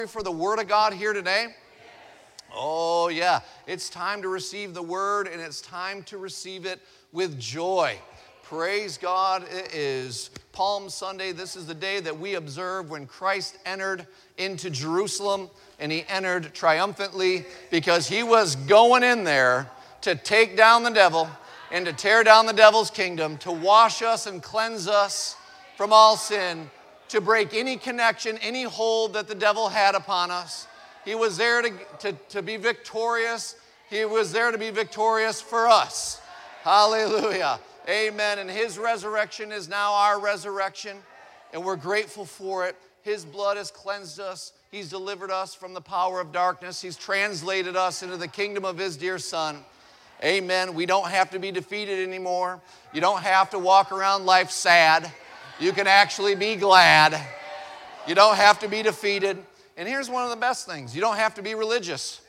For the Word of God here today? Oh yeah, it's time to receive the Word, and it's time to receive it with joy. Praise God. It is Palm Sunday. This is the day that we observe when Christ entered into Jerusalem, and he entered triumphantly because he was going in there to take down the devil and to tear down the devil's kingdom, to wash us and cleanse us from all sin, to break any connection, any hold that the devil had upon us. He was there to be victorious. He was there to be victorious for us. Hallelujah. Amen. And his resurrection is now our resurrection, and we're grateful for it. His blood has cleansed us. He's delivered us from the power of darkness. He's translated us into the kingdom of his dear Son. Amen. We don't have to be defeated anymore. You don't have to walk around life sad. You can actually be glad. You don't have to be defeated. And here's one of the best things. You don't have to be religious.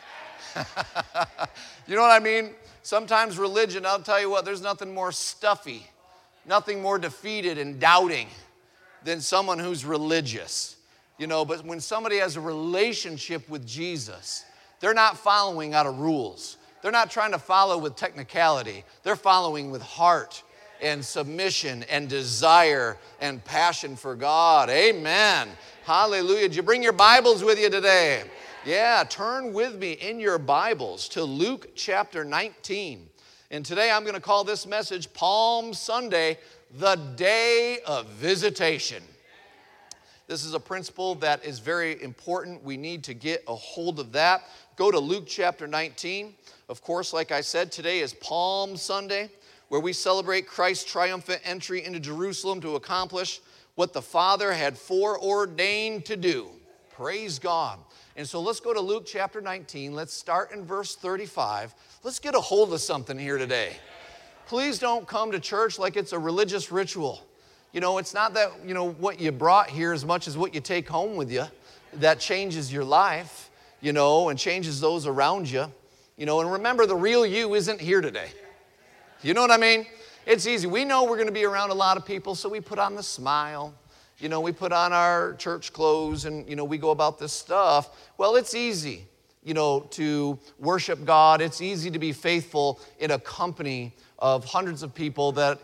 You know what I mean? Sometimes religion, I'll tell you what, there's nothing more stuffy, nothing more defeated and doubting than someone who's religious. You know, but when somebody has a relationship with Jesus, they're not following out of rules. They're not trying to follow with technicality. They're following with heart and submission and desire and passion for God. Amen. Hallelujah. Did you bring your Bibles with you today? Yeah, turn with me in your Bibles to Luke chapter 19. And today I'm going to call this message Palm Sunday, the day of visitation. This is a principle that is very important. We need to get a hold of that. Go to Luke chapter 19. Of course, like I said, today is Palm Sunday, where we celebrate Christ's triumphant entry into Jerusalem to accomplish what the Father had foreordained to do. Praise God. And so let's go to Luke chapter 19. Let's start in verse 35. Let's get a hold of something here today. Please don't come to church like it's a religious ritual. You know, it's not that, what you brought here as much as what you take home with you that changes your life, and changes those around you. And remember, the real you isn't here today. You know what I mean? It's easy. We know we're going to be around a lot of people, so we put on the smile. We put on our church clothes and, we go about this stuff. Well, it's easy, to worship God. It's easy to be faithful in a company of hundreds of people that,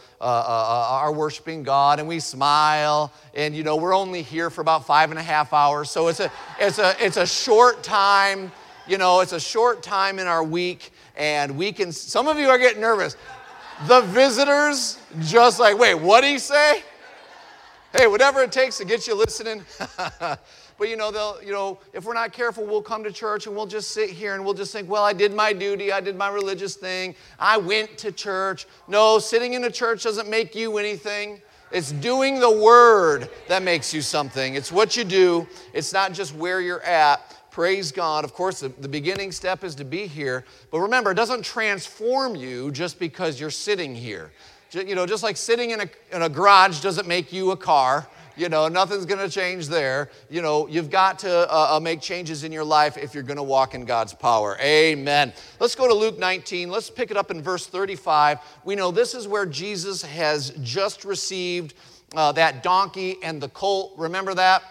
are worshiping God, and we smile, and, we're only here for about 5.5 hours. So it's a short time, it's a short time in our week, and some of you are getting nervous. The visitors just like, wait, what'd he say? Hey, whatever it takes to get you listening. But they'll, if we're not careful, we'll come to church and we'll just sit here and we'll just think, well, I did my duty, I did my religious thing, I went to church. No, sitting in a church doesn't make you anything. It's doing the word that makes you something. It's what you do. It's not just where you're at. Praise God. Of course, the beginning step is to be here. But remember, it doesn't transform you just because you're sitting here. Just like sitting in a garage doesn't make you a car. Nothing's going to change there. You've got to make changes in your life if you're going to walk in God's power. Amen. Let's go to Luke 19. Let's pick it up in verse 35. We know this is where Jesus has just received that donkey and the colt. Remember that?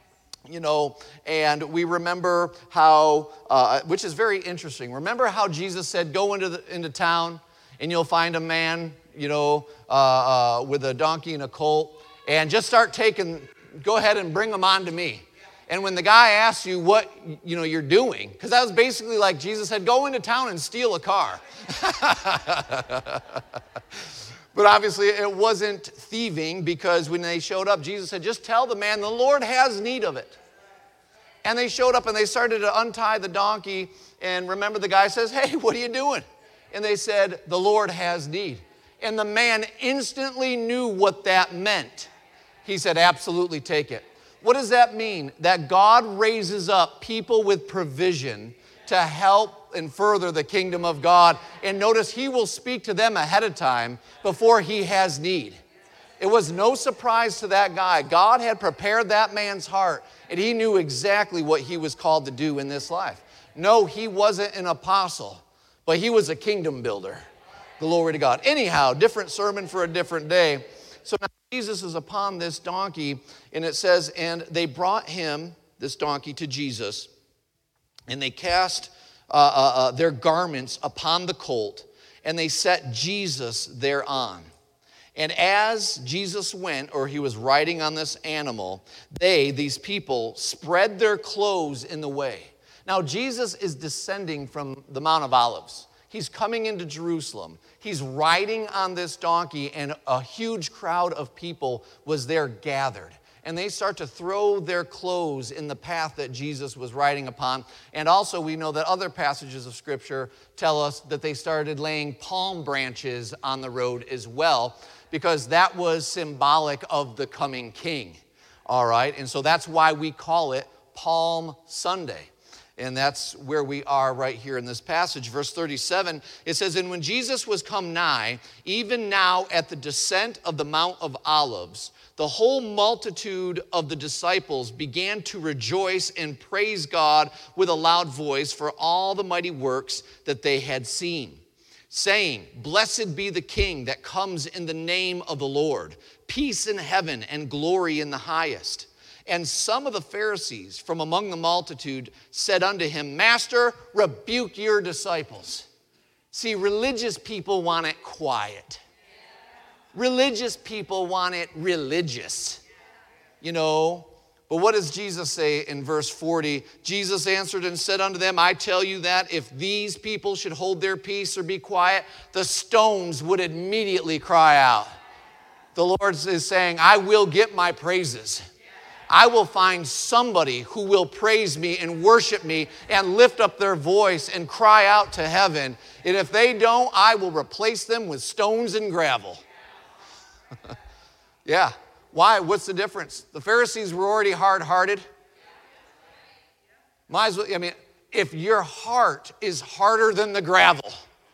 And we remember how, which is very interesting. Remember how Jesus said, go into town and you'll find a man, with a donkey and a colt, and just go ahead and bring them on to me. And when the guy asks you what, you're doing, because that was basically like Jesus said, go into town and steal a car. But obviously it wasn't thieving, because when they showed up, Jesus said, just tell the man the Lord has need of it. And they showed up and they started to untie the donkey. And remember, the guy says, hey, what are you doing? And they said, the Lord has need. And the man instantly knew what that meant. He said, absolutely, take it. What does that mean? That God raises up people with provision to help and further the kingdom of God. And notice, he will speak to them ahead of time before he has need. It was no surprise to that guy. God had prepared that man's heart, and he knew exactly what he was called to do in this life. No, he wasn't an apostle, but he was a kingdom builder. Glory to God. Anyhow, different sermon for a different day. So now Jesus is upon this donkey, and it says, and they brought him this donkey to Jesus, and they cast their garments upon the colt, and they set Jesus thereon. And as Jesus went, or he was riding on this animal, these people, spread their clothes in the way. Now, Jesus is descending from the Mount of Olives. He's coming into Jerusalem. He's riding on this donkey, and a huge crowd of people was there gathered. And they start to throw their clothes in the path that Jesus was riding upon. And also we know that other passages of Scripture tell us that they started laying palm branches on the road as well, because that was symbolic of the coming king. All right, and so that's why we call it Palm Sunday. And that's where we are right here in this passage. Verse 37, it says, "And when Jesus was come nigh, even now at the descent of the Mount of Olives, the whole multitude of the disciples began to rejoice and praise God with a loud voice for all the mighty works that they had seen, saying, Blessed be the King that comes in the name of the Lord, peace in heaven and glory in the highest. And some of the Pharisees from among the multitude said unto him, Master, rebuke your disciples." See, religious people want it quiet. Religious people want it religious, But what does Jesus say in verse 40? Jesus answered and said unto them, I tell you that if these people should hold their peace or be quiet, the stones would immediately cry out. The Lord is saying, I will get my praises. I will find somebody who will praise me and worship me and lift up their voice and cry out to heaven. And if they don't, I will replace them with stones and gravel. Yeah. Why? What's the difference? The Pharisees were already hard-hearted. Might as well, if your heart is harder than the gravel.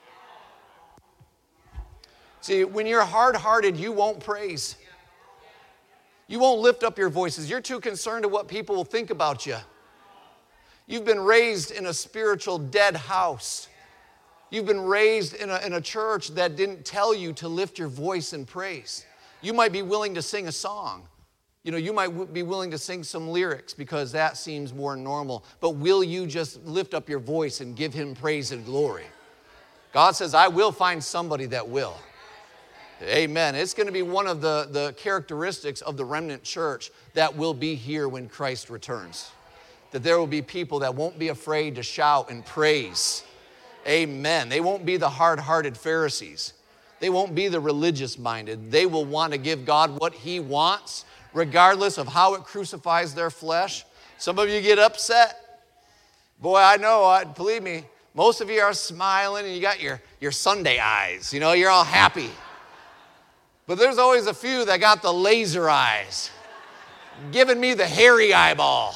See, when you're hard-hearted, you won't praise. You won't lift up your voices. You're too concerned with what people will think about you. You've been raised in a spiritual dead house. You've been raised in a church that didn't tell you to lift your voice in praise. You might be willing to sing a song. You might be willing to sing some lyrics because that seems more normal. But will you just lift up your voice and give him praise and glory? God says, I will find somebody that will. Amen. It's going to be one of the characteristics of the remnant church that will be here when Christ returns. That there will be people that won't be afraid to shout and praise. Amen. They won't be the hard-hearted Pharisees. They won't be the religious-minded. They will want to give God what he wants, regardless of how it crucifies their flesh. Some of you get upset. Boy, I know, believe me, most of you are smiling and you got your Sunday eyes. You're all happy. But there's always a few that got the laser eyes, giving me the hairy eyeball.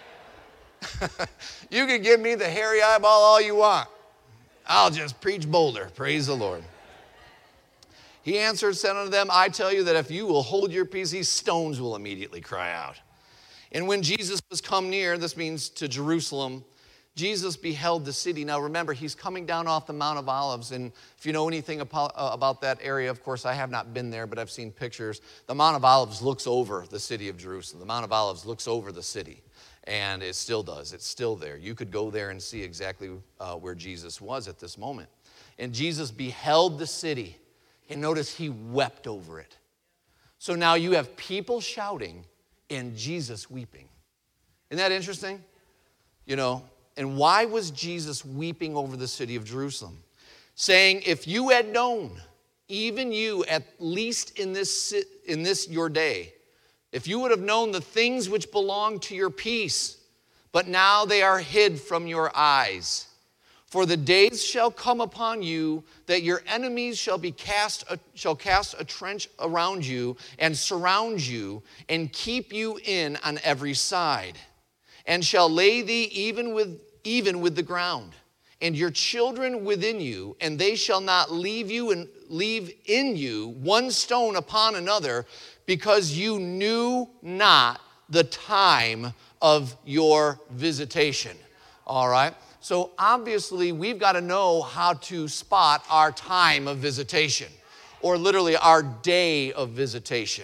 You can give me the hairy eyeball all you want. I'll just preach bolder. Praise the Lord. He answered, said unto them, I tell you that if you will hold your peace, these stones will immediately cry out. And when Jesus was come near, this means to Jerusalem, Jesus beheld the city. Now remember, he's coming down off the Mount of Olives, and if you know anything about that area, of course, I have not been there, but I've seen pictures. The Mount of Olives looks over the city of Jerusalem. The Mount of Olives looks over the city, and it still does. It's still there. You could go there and see exactly where Jesus was at this moment. And Jesus beheld the city, and notice he wept over it. So now you have people shouting and Jesus weeping. Isn't that interesting? And why was Jesus weeping over the city of Jerusalem? Saying, if you had known, even you, at least in this your day, if you would have known the things which belong to your peace, but now they are hid from your eyes. For the days shall come upon you that your enemies shall cast a trench around you and surround you and keep you in on every side, and shall lay thee even with the ground, and your children within you, and they shall not leave in you one stone upon another, because you knew not the time of your visitation. All right? So obviously, we've got to know how to spot our time of visitation, or literally our day of visitation.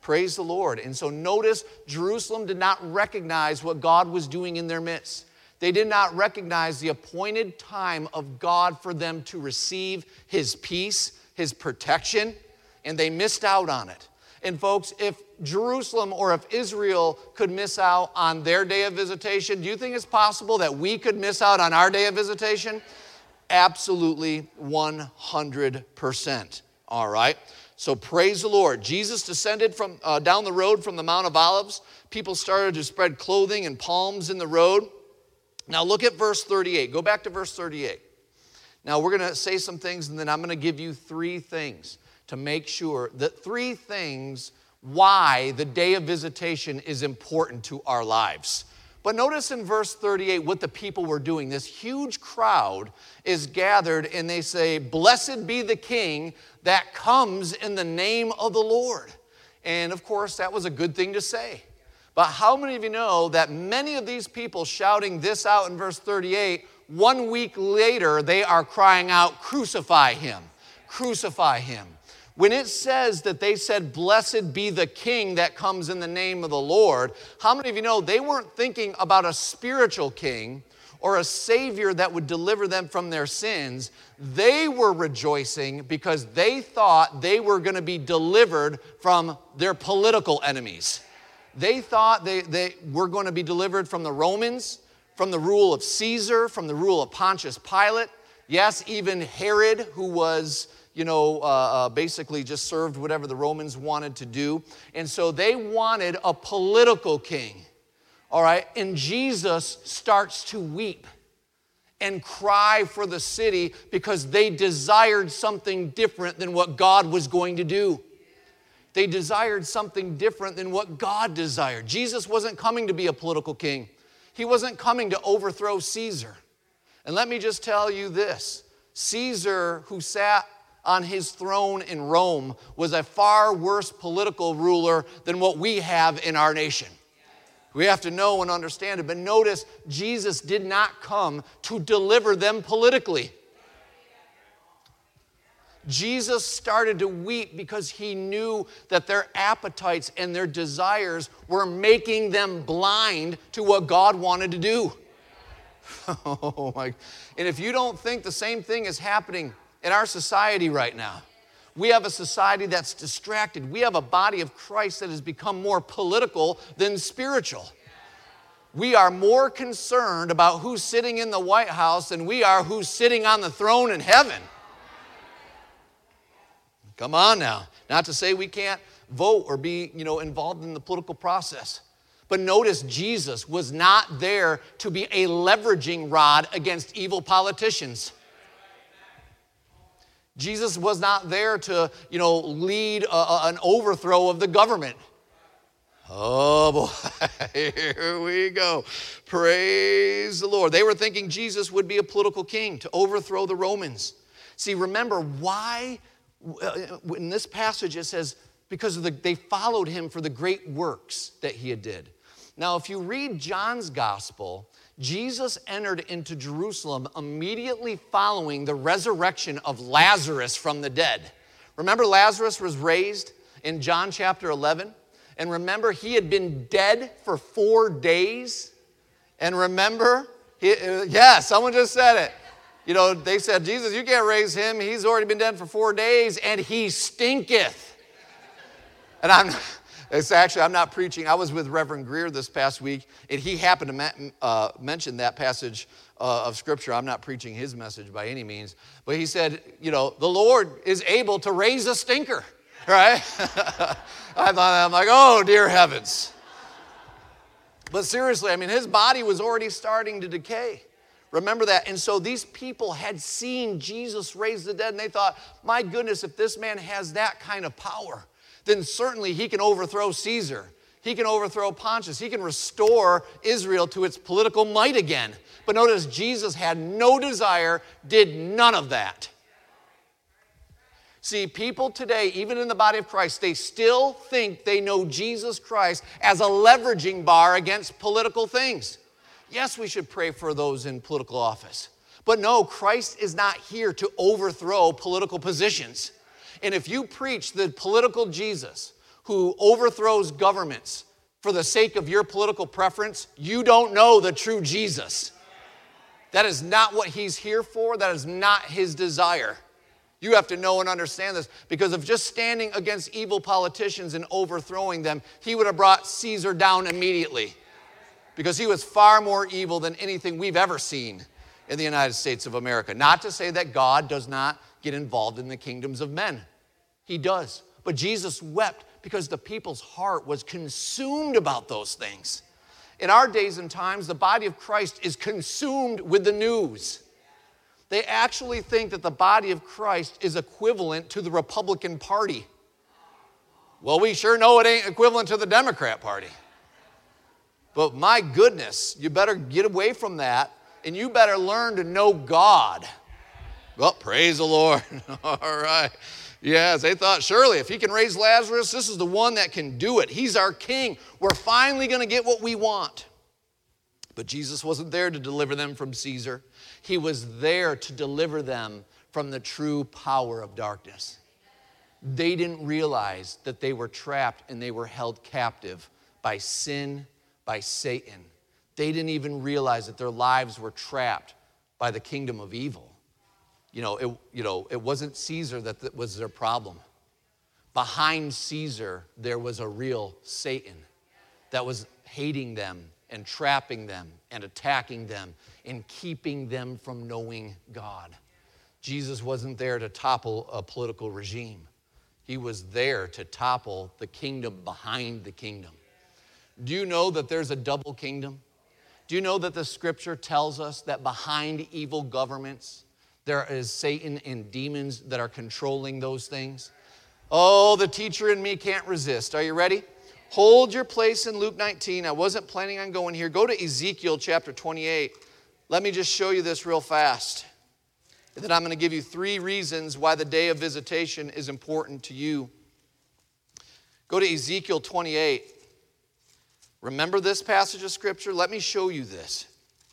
Praise the Lord. And so notice, Jerusalem did not recognize what God was doing in their midst. They did not recognize the appointed time of God for them to receive his peace, his protection, and they missed out on it. And folks, if Jerusalem or if Israel could miss out on their day of visitation, do you think it's possible that we could miss out on our day of visitation? Absolutely 100%. All right? So praise the Lord. Jesus descended from down the road from the Mount of Olives. People started to spread clothing and palms in the road. Now look at verse 38. Go back to verse 38. Now we're going to say some things, and then I'm going to give you three things to make sure that three things why the day of visitation is important to our lives. But notice in verse 38 what the people were doing. This huge crowd is gathered, and they say, "Blessed be the King that comes in the name of the Lord." And of course, that was a good thing to say. But how many of you know that many of these people shouting this out in verse 38, 1 week later, they are crying out, "Crucify him, crucify him." When it says that they said, "Blessed be the King that comes in the name of the Lord," how many of you know they weren't thinking about a spiritual king or a savior that would deliver them from their sins? They were rejoicing because they thought they were going to be delivered from their political enemies. They thought they were going to be delivered from the Romans, from the rule of Caesar, from the rule of Pontius Pilate. Yes, even Herod, who was, basically just served whatever the Romans wanted to do. And so they wanted a political king. All right, and Jesus starts to weep and cry for the city because they desired something different than what God was going to do. They desired something different than what God desired. Jesus wasn't coming to be a political king. He wasn't coming to overthrow Caesar. And let me just tell you this. Caesar, who sat on his throne in Rome, was a far worse political ruler than what we have in our nation. We have to know and understand it. But notice, Jesus did not come to deliver them politically. Jesus started to weep because he knew that their appetites and their desires were making them blind to what God wanted to do. Oh my. And if you don't think the same thing is happening in our society right now, we have a society that's distracted. We have a body of Christ that has become more political than spiritual. We are more concerned about who's sitting in the White House than we are who's sitting on the throne in heaven. Come on now. Not to say we can't vote or be, involved in the political process. But notice Jesus was not there to be a leveraging rod against evil politicians. Jesus was not there to, lead an overthrow of the government. Oh boy, here we go. Praise the Lord. They were thinking Jesus would be a political king to overthrow the Romans. See, remember why, in this passage it says, because they followed him for the great works that he had did. Now, if you read John's gospel, Jesus entered into Jerusalem immediately following the resurrection of Lazarus from the dead. Remember, Lazarus was raised in John chapter 11? And remember, he had been dead for 4 days. And remember, someone just said it. They said, Jesus, you can't raise him. He's already been dead for 4 days, and he stinketh. And I'm not preaching. I was with Reverend Greer this past week, and he happened to mention that passage of Scripture. I'm not preaching his message by any means. But he said, the Lord is able to raise a stinker, right? I'm like, oh, dear heavens. But seriously, his body was already starting to decay. Remember that. And so these people had seen Jesus raise the dead, and they thought, my goodness, if this man has that kind of power, then certainly he can overthrow Caesar. He can overthrow Pontius. He can restore Israel to its political might again. But notice, Jesus had no desire, did none of that. See, people today, even in the body of Christ, they still think they know Jesus Christ as a leveraging bar against political things. Yes, we should pray for those in political office. But no, Christ is not here to overthrow political positions. And if you preach the political Jesus who overthrows governments for the sake of your political preference, you don't know the true Jesus. That is not what he's here for. That is not his desire. You have to know and understand this, because of just standing against evil politicians and overthrowing them, he would have brought Caesar down immediately, because he was far more evil than anything we've ever seen in the United States of America. Not to say that God does not get involved in the kingdoms of men. He does. But Jesus wept because the people's heart was consumed about those things. In our days and times, the body of Christ is consumed with the news. They actually think that the body of Christ is equivalent to the Republican Party. Well, we sure know it ain't equivalent to the Democrat Party. But my goodness, you better get away from that, and you better learn to know God. Well, praise the Lord. All right. Yes, they thought, surely, if he can raise Lazarus, this is the one that can do it. He's our king. We're finally going to get what we want. But Jesus wasn't there to deliver them from Caesar. He was there to deliver them from the true power of darkness. They didn't realize that they were trapped and they were held captive by sin, by Satan. They didn't even realize that their lives were trapped by the kingdom of evil. It wasn't Caesar that was their problem. Behind Caesar, there was a real Satan that was hating them and trapping them and attacking them and keeping them from knowing God. Jesus wasn't there to topple a political regime. He was there to topple the kingdom behind the kingdom. Do you know that there's a double kingdom? Do you know that the scripture tells us that behind evil governments, there is Satan and demons that are controlling those things? Oh, the teacher in me can't resist. Are you ready? Hold your place in Luke 19. I wasn't planning on going here. Go to Ezekiel chapter 28. Let me just show you this real fast. And then I'm going to give you 3 reasons why the day of visitation is important to you. Go to Ezekiel 28. Remember this passage of scripture? Let me show you this.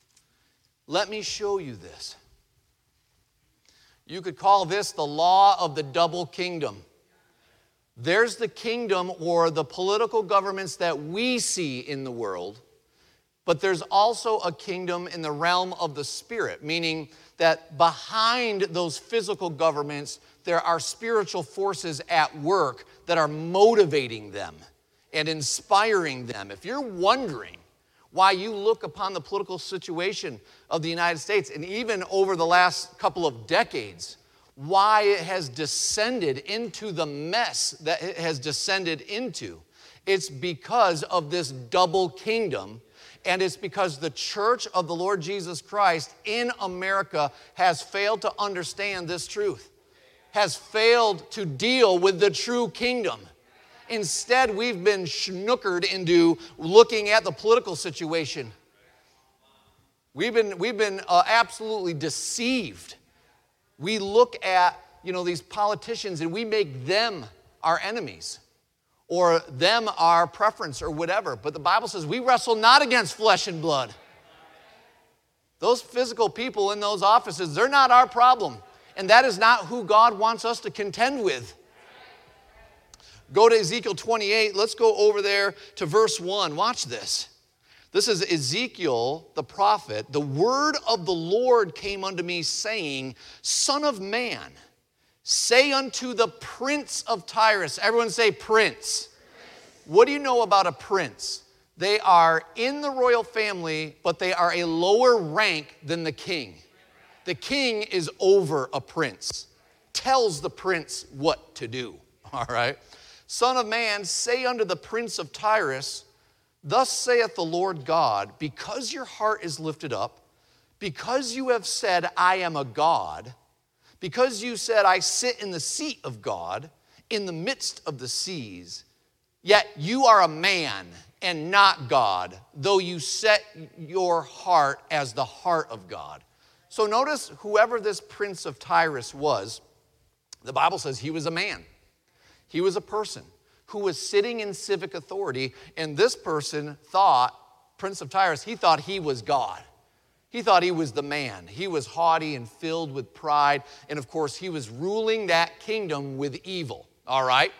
Let me show you this. You could call this the law of the double kingdom. There's the kingdom or the political governments that we see in the world, but there's also a kingdom in the realm of the spirit, meaning that behind those physical governments, there are spiritual forces at work that are motivating them and inspiring them. If you're wondering why you look upon the political situation of the United States, and even over the last couple of decades, why it has descended into the mess that it has descended into, it's because of this double kingdom, and it's because the church of the Lord Jesus Christ in America has failed to understand this truth, has failed to deal with the true kingdom. Instead, we've been snookered into looking at the political situation. We've been absolutely deceived. We look at, these politicians and we make them our enemies or them our preference or whatever. But the Bible says we wrestle not against flesh and blood. Those physical people in those offices, they're not our problem. And that is not who God wants us to contend with. Go to Ezekiel 28. Let's go over there to verse 1. Watch this. This is Ezekiel, the prophet. The word of the Lord came unto me, saying, Son of man, say unto the prince of Tyrus. Everyone say prince. What do you know about a prince? They are in the royal family, but they are a lower rank than the king. The king is over a prince, tells the prince what to do. All right? Son of man, say unto the prince of Tyrus, Thus saith the Lord God, because your heart is lifted up, because you have said, I am a God, because you said, I sit in the seat of God, in the midst of the seas, yet you are a man and not God, though you set your heart as the heart of God. So notice whoever this prince of Tyrus was, the Bible says he was a man. He was a person who was sitting in civic authority, and this person thought, Prince of Tyrus, he thought he was God. He thought he was the man. He was haughty and filled with pride, and of course, he was ruling that kingdom with evil, all right?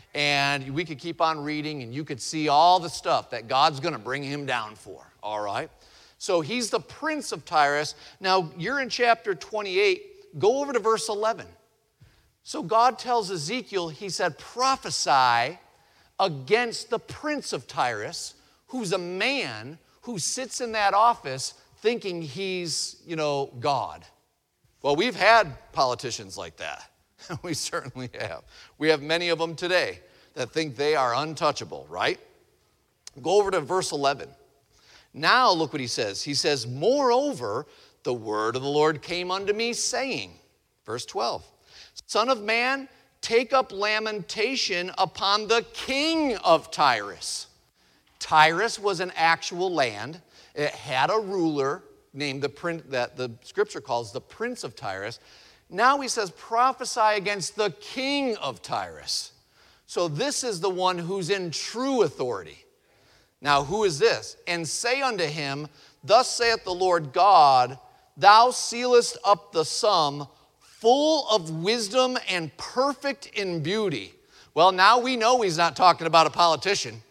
And we could keep on reading, and you could see all the stuff that God's going to bring him down for, all right? So he's the prince of Tyrus. Now, you're in chapter 28. Go over to verse 11. So God tells Ezekiel, he said, prophesy against the prince of Tyrus, who's a man who sits in that office thinking he's, God. Well, we've had politicians like that. We certainly have. We have many of them today that think they are untouchable, right? Go over to verse 11. Now look what he says. He says, moreover, the word of the Lord came unto me, saying, verse 12, Son of man, take up lamentation upon the king of Tyrus. Tyrus was an actual land. It had a ruler named that the scripture calls the prince of Tyrus. Now he says, prophesy against the king of Tyrus. So this is the one who's in true authority. Now who is this? And say unto him, thus saith the Lord God, thou sealest up the sum, full of wisdom and perfect in beauty. Well, now we know he's not talking about a politician,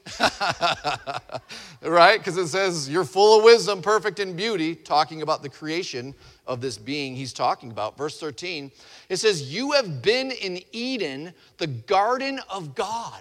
right? Because it says, you're full of wisdom, perfect in beauty, talking about the creation of this being he's talking about. Verse 13, it says, you have been in Eden, the garden of God.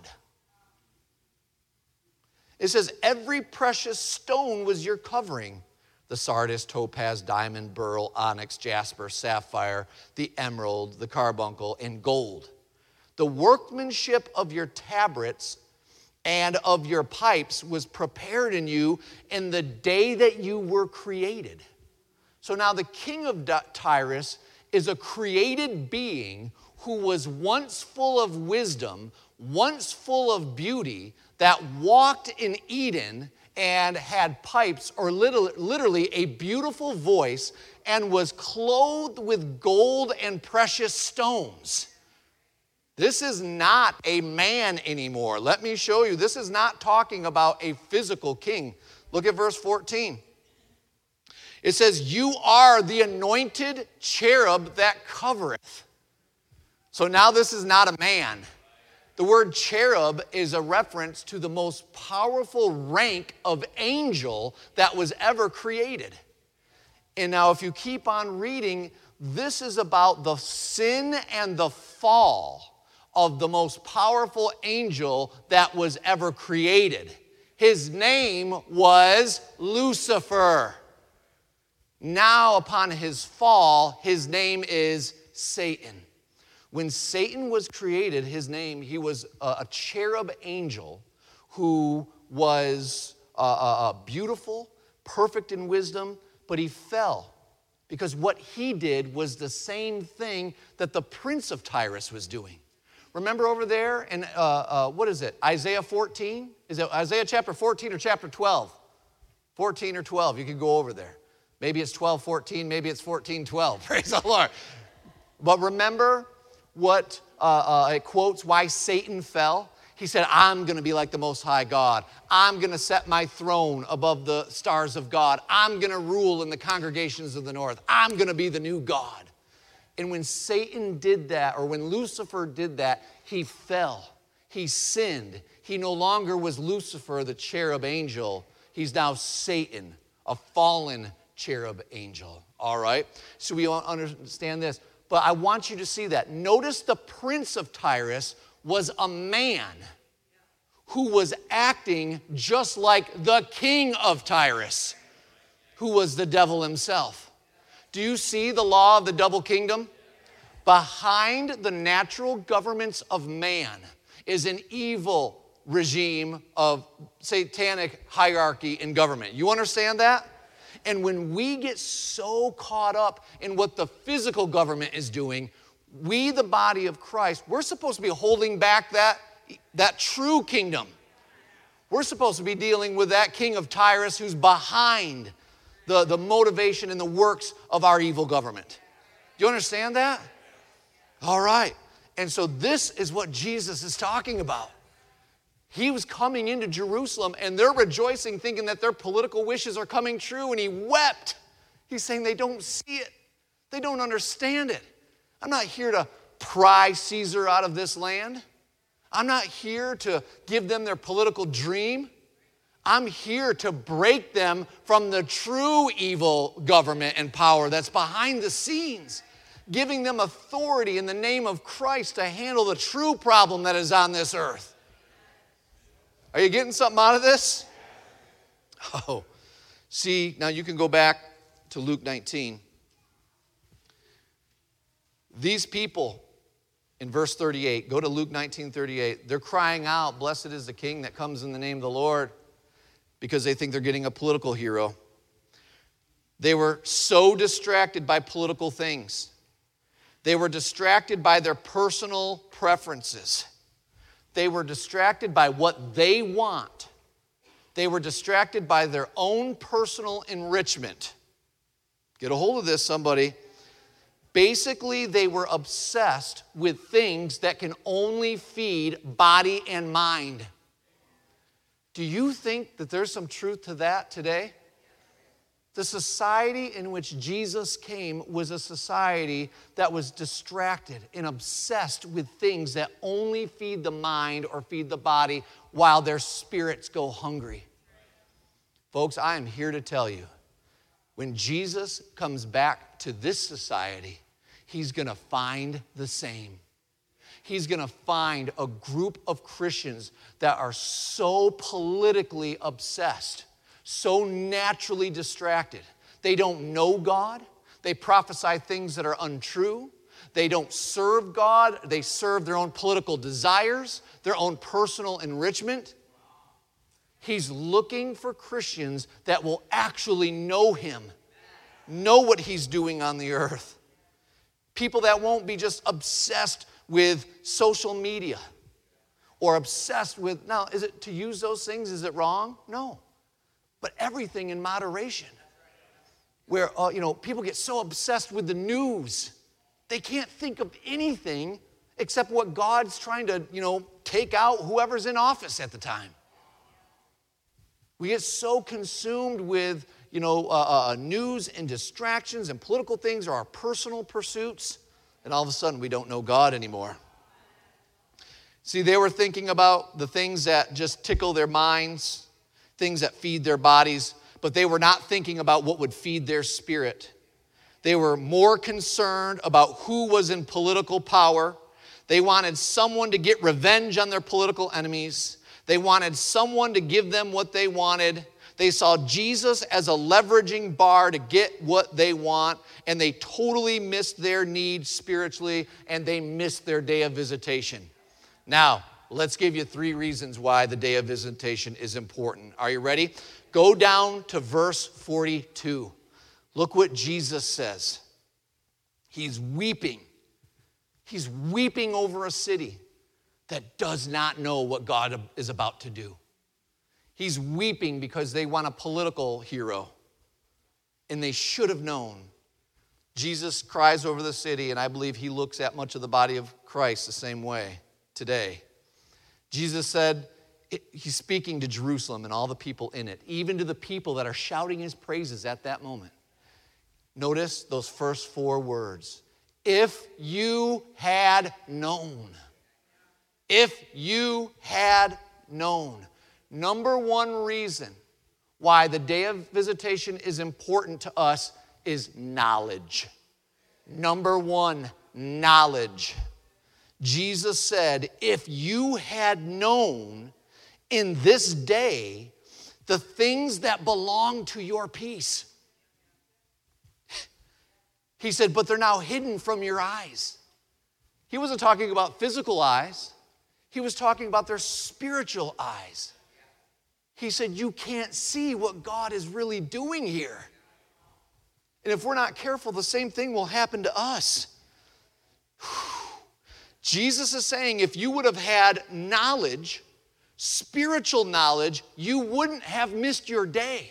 It says, every precious stone was your covering. The sardius, topaz, diamond, beryl, onyx, jasper, sapphire, the emerald, the carbuncle, and gold. The workmanship of your tabrets and of your pipes was prepared in you in the day that you were created. So now the king of Tyrus is a created being who was once full of wisdom, once full of beauty, that walked in Eden and had pipes, or literally a beautiful voice, and was clothed with gold and precious stones. This is not a man anymore. Let me show you. This is not talking about a physical king. Look at verse 14. It says, you are the anointed cherub that covereth. So now this is not a man. The word cherub is a reference to the most powerful rank of angel that was ever created. And now if you keep on reading, this is about the sin and the fall of the most powerful angel that was ever created. His name was Lucifer. Now upon his fall, his name is Satan. When Satan was created, his name, he was a cherub angel who was beautiful, perfect in wisdom, but he fell because what he did was the same thing that the prince of Tyrus was doing. Remember over there in, what is it, Isaiah 14? Is it Isaiah chapter 14 or chapter 12? 14 or 12, you can go over there. Maybe it's 12:14, maybe it's 14:12, praise the Lord. But remember what it quotes why Satan fell? He said, I'm going to be like the Most High God. I'm going to set my throne above the stars of God. I'm going to rule in the congregations of the north. I'm going to be the new God. And when Satan did that, or when Lucifer did that, he fell. He sinned. He no longer was Lucifer, the cherub angel. He's now Satan, a fallen cherub angel. All right? So we understand this. But I want you to see that. Notice the prince of Tyrus was a man who was acting just like the king of Tyrus, who was the devil himself. Do you see the law of the double kingdom? Behind the natural governments of man is an evil regime of satanic hierarchy in government. You understand that? And when we get so caught up in what the physical government is doing, we, the body of Christ, we're supposed to be holding back that true kingdom. We're supposed to be dealing with that king of Tyrus who's behind the motivation and the works of our evil government. Do you understand that? All right. And so this is what Jesus is talking about. He was coming into Jerusalem and they're rejoicing, thinking that their political wishes are coming true, and he wept. He's saying they don't see it. They don't understand it. I'm not here to pry Caesar out of this land. I'm not here to give them their political dream. I'm here to break them from the true evil government and power that's behind the scenes, giving them authority in the name of Christ to handle the true problem that is on this earth. Are you getting something out of this? Oh, see, now you can go back to Luke 19. These people, in verse 38, go to Luke 19:38. They're crying out, "Blessed is the King that comes in the name of the Lord," because they think they're getting a political hero. They were so distracted by political things. They were distracted by their personal preferences. They were distracted by what they want. They were distracted by their own personal enrichment. Get a hold of this, somebody. Basically, they were obsessed with things that can only feed body and mind. Do you think that there's some truth to that today? The society in which Jesus came was a society that was distracted and obsessed with things that only feed the mind or feed the body while their spirits go hungry. Folks, I am here to tell you, when Jesus comes back to this society, he's going to find the same. He's going to find a group of Christians that are so politically obsessed, so naturally distracted. They don't know God. They prophesy things that are untrue. They don't serve God. They serve their own political desires, their own personal enrichment. He's looking for Christians that will actually know him, know what he's doing on the earth. People that won't be just obsessed with social media or obsessed with, now, is it to use those things? Is it wrong? No. But everything in moderation. Where, people get so obsessed with the news, they can't think of anything except what God's trying to, take out whoever's in office at the time. We get so consumed with, news and distractions and political things or our personal pursuits, and all of a sudden we don't know God anymore. See, they were thinking about the things that just tickle their minds, things that feed their bodies, but they were not thinking about what would feed their spirit. They were more concerned about who was in political power. They wanted someone to get revenge on their political enemies. They wanted someone to give them what they wanted. They saw Jesus as a leveraging bar to get what they want, and they totally missed their needs spiritually, and they missed their day of visitation. Now, let's give you 3 reasons why the day of visitation is important. Are you ready? Go down to verse 42. Look what Jesus says. He's weeping. He's weeping over a city that does not know what God is about to do. He's weeping because they want a political hero, and they should have known. Jesus cries over the city, and I believe he looks at much of the body of Christ the same way today. Jesus said, he's speaking to Jerusalem and all the people in it, even to the people that are shouting his praises at that moment. Notice those first 4 words. If you had known. If you had known. Number 1 reason why the day of visitation is important to us is knowledge. Number 1, knowledge. Jesus said, if you had known in this day the things that belong to your peace. He said, but they're now hidden from your eyes. He wasn't talking about physical eyes. He was talking about their spiritual eyes. He said, you can't see what God is really doing here. And if we're not careful, the same thing will happen to us. Jesus is saying if you would have had knowledge, spiritual knowledge, you wouldn't have missed your day.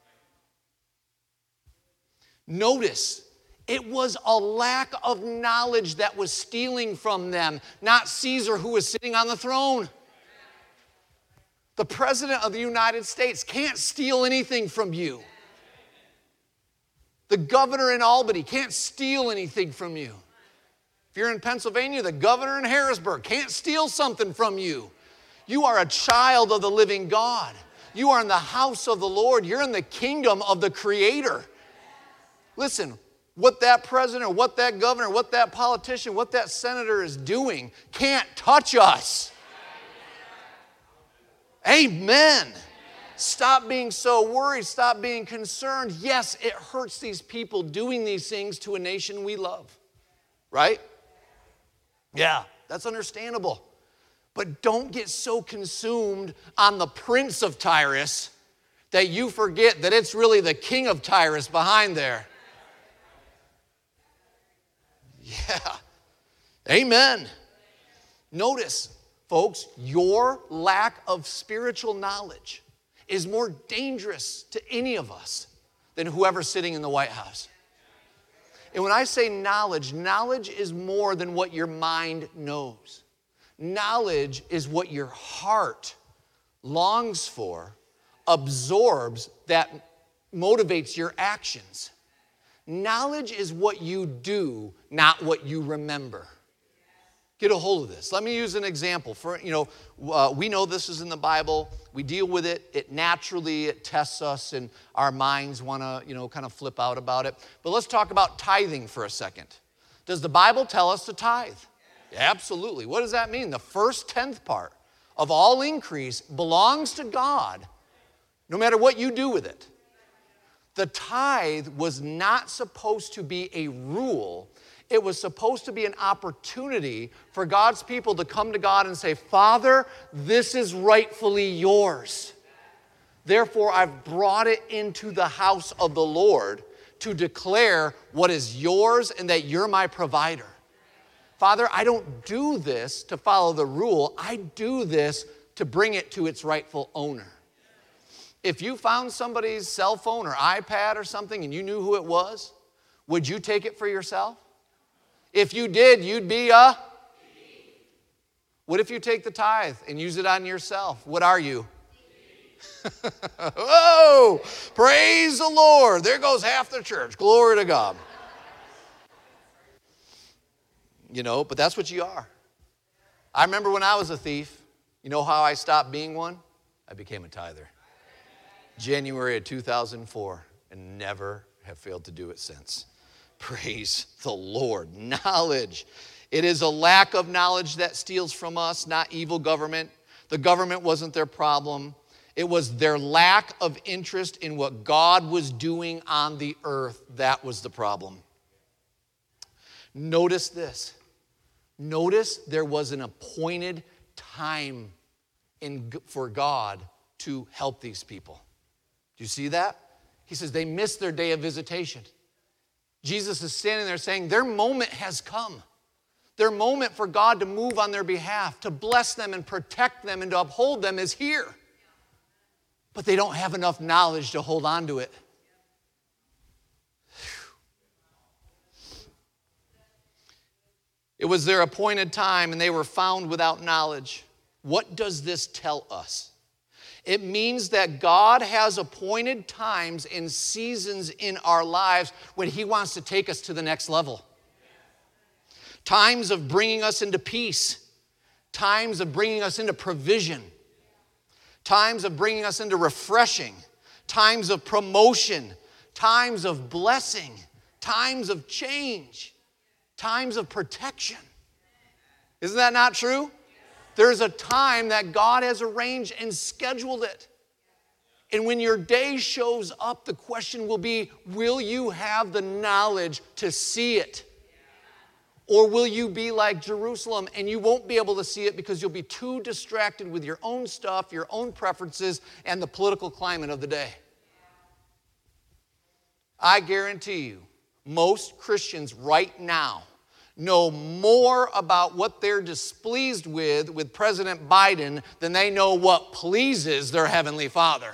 Notice, it was a lack of knowledge that was stealing from them, not Caesar who was sitting on the throne. The President of the United States can't steal anything from you. The governor in Albany can't steal anything from you. If you're in Pennsylvania, the governor in Harrisburg can't steal something from you. You are a child of the living God. You are in the house of the Lord. You're in the kingdom of the Creator. Listen, what that president, or what that governor, what that politician, what that senator is doing can't touch us. Amen. Stop being so worried. Stop being concerned. Yes, it hurts these people doing these things to a nation we love. Right? Yeah, that's understandable. But don't get so consumed on the prince of Tyrus that you forget that it's really the king of Tyrus behind there. Yeah. Amen. Notice, folks, your lack of spiritual knowledge is more dangerous to any of us than whoever's sitting in the White House. And when I say knowledge, knowledge is more than what your mind knows. Knowledge is what your heart longs for, absorbs, that motivates your actions. Knowledge is what you do, not what you remember. Get a hold of this. Let me use an example. We know this is in the Bible. We deal with it. It tests us, and our minds want to, kind of flip out about it. But let's talk about tithing for a second. Does the Bible tell us to tithe? Absolutely. What does that mean? The first tenth part of all increase belongs to God, no matter what you do with it. The tithe was not supposed to be a rule. It was supposed to be an opportunity for God's people to come to God and say, Father, this is rightfully yours. Therefore, I've brought it into the house of the Lord to declare what is yours and that you're my provider. Father, I don't do this to follow the rule. I do this to bring it to its rightful owner. If you found somebody's cell phone or iPad or something and you knew who it was, would you take it for yourself? If you did, you'd be a... What if you take the tithe and use it on yourself? What are you? Whoa! Praise the Lord. There goes half the church. Glory to God. But that's what you are. I remember when I was a thief, you know how I stopped being one? I became a tither. January of 2004, and never have failed to do it since. Praise the Lord. Knowledge. It is a lack of knowledge that steals from us, not evil government. The government wasn't their problem. It was their lack of interest in what God was doing on the earth. That was the problem. Notice this. Notice there was an appointed time for God to help these people. Do you see that? He says they missed their day of visitation. Jesus is standing there saying their moment has come. Their moment for God to move on their behalf, to bless them and protect them and to uphold them is here. But they don't have enough knowledge to hold on to it. It was their appointed time, and they were found without knowledge. What does this tell us? It means that God has appointed times and seasons in our lives when He wants to take us to the next level. Times of bringing us into peace. Times of bringing us into provision. Times of bringing us into refreshing. Times of promotion. Times of blessing. Times of change. Times of protection. Isn't that not true? There's a time that God has arranged and scheduled it. And when your day shows up, the question will be, will you have the knowledge to see it? Or will you be like Jerusalem and you won't be able to see it because you'll be too distracted with your own stuff, your own preferences, and the political climate of the day? I guarantee you, most Christians right now know more about what they're displeased with President Biden than they know what pleases their Heavenly Father.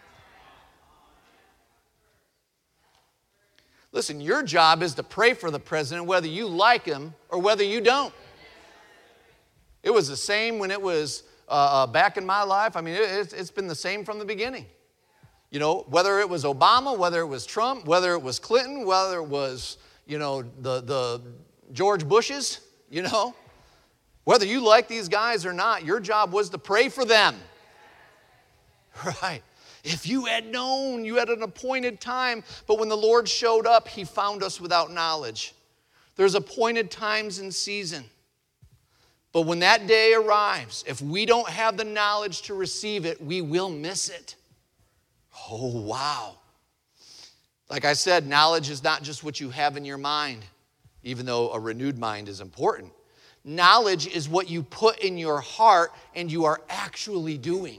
Listen, your job is to pray for the president whether you like him or whether you don't. It was the same when it was back in my life. I mean, it's been the same from the beginning. Whether it was Obama, whether it was Trump, whether it was Clinton, whether it was, the George Bushes, you know? Whether you like these guys or not, your job was to pray for them. Right. If you had known, you had an appointed time, but when the Lord showed up, he found us without knowledge. There's appointed times and season. But when that day arrives, if we don't have the knowledge to receive it, we will miss it. Oh, wow. Like I said, knowledge is not just what you have in your mind, even though a renewed mind is important. Knowledge is what you put in your heart and you are actually doing.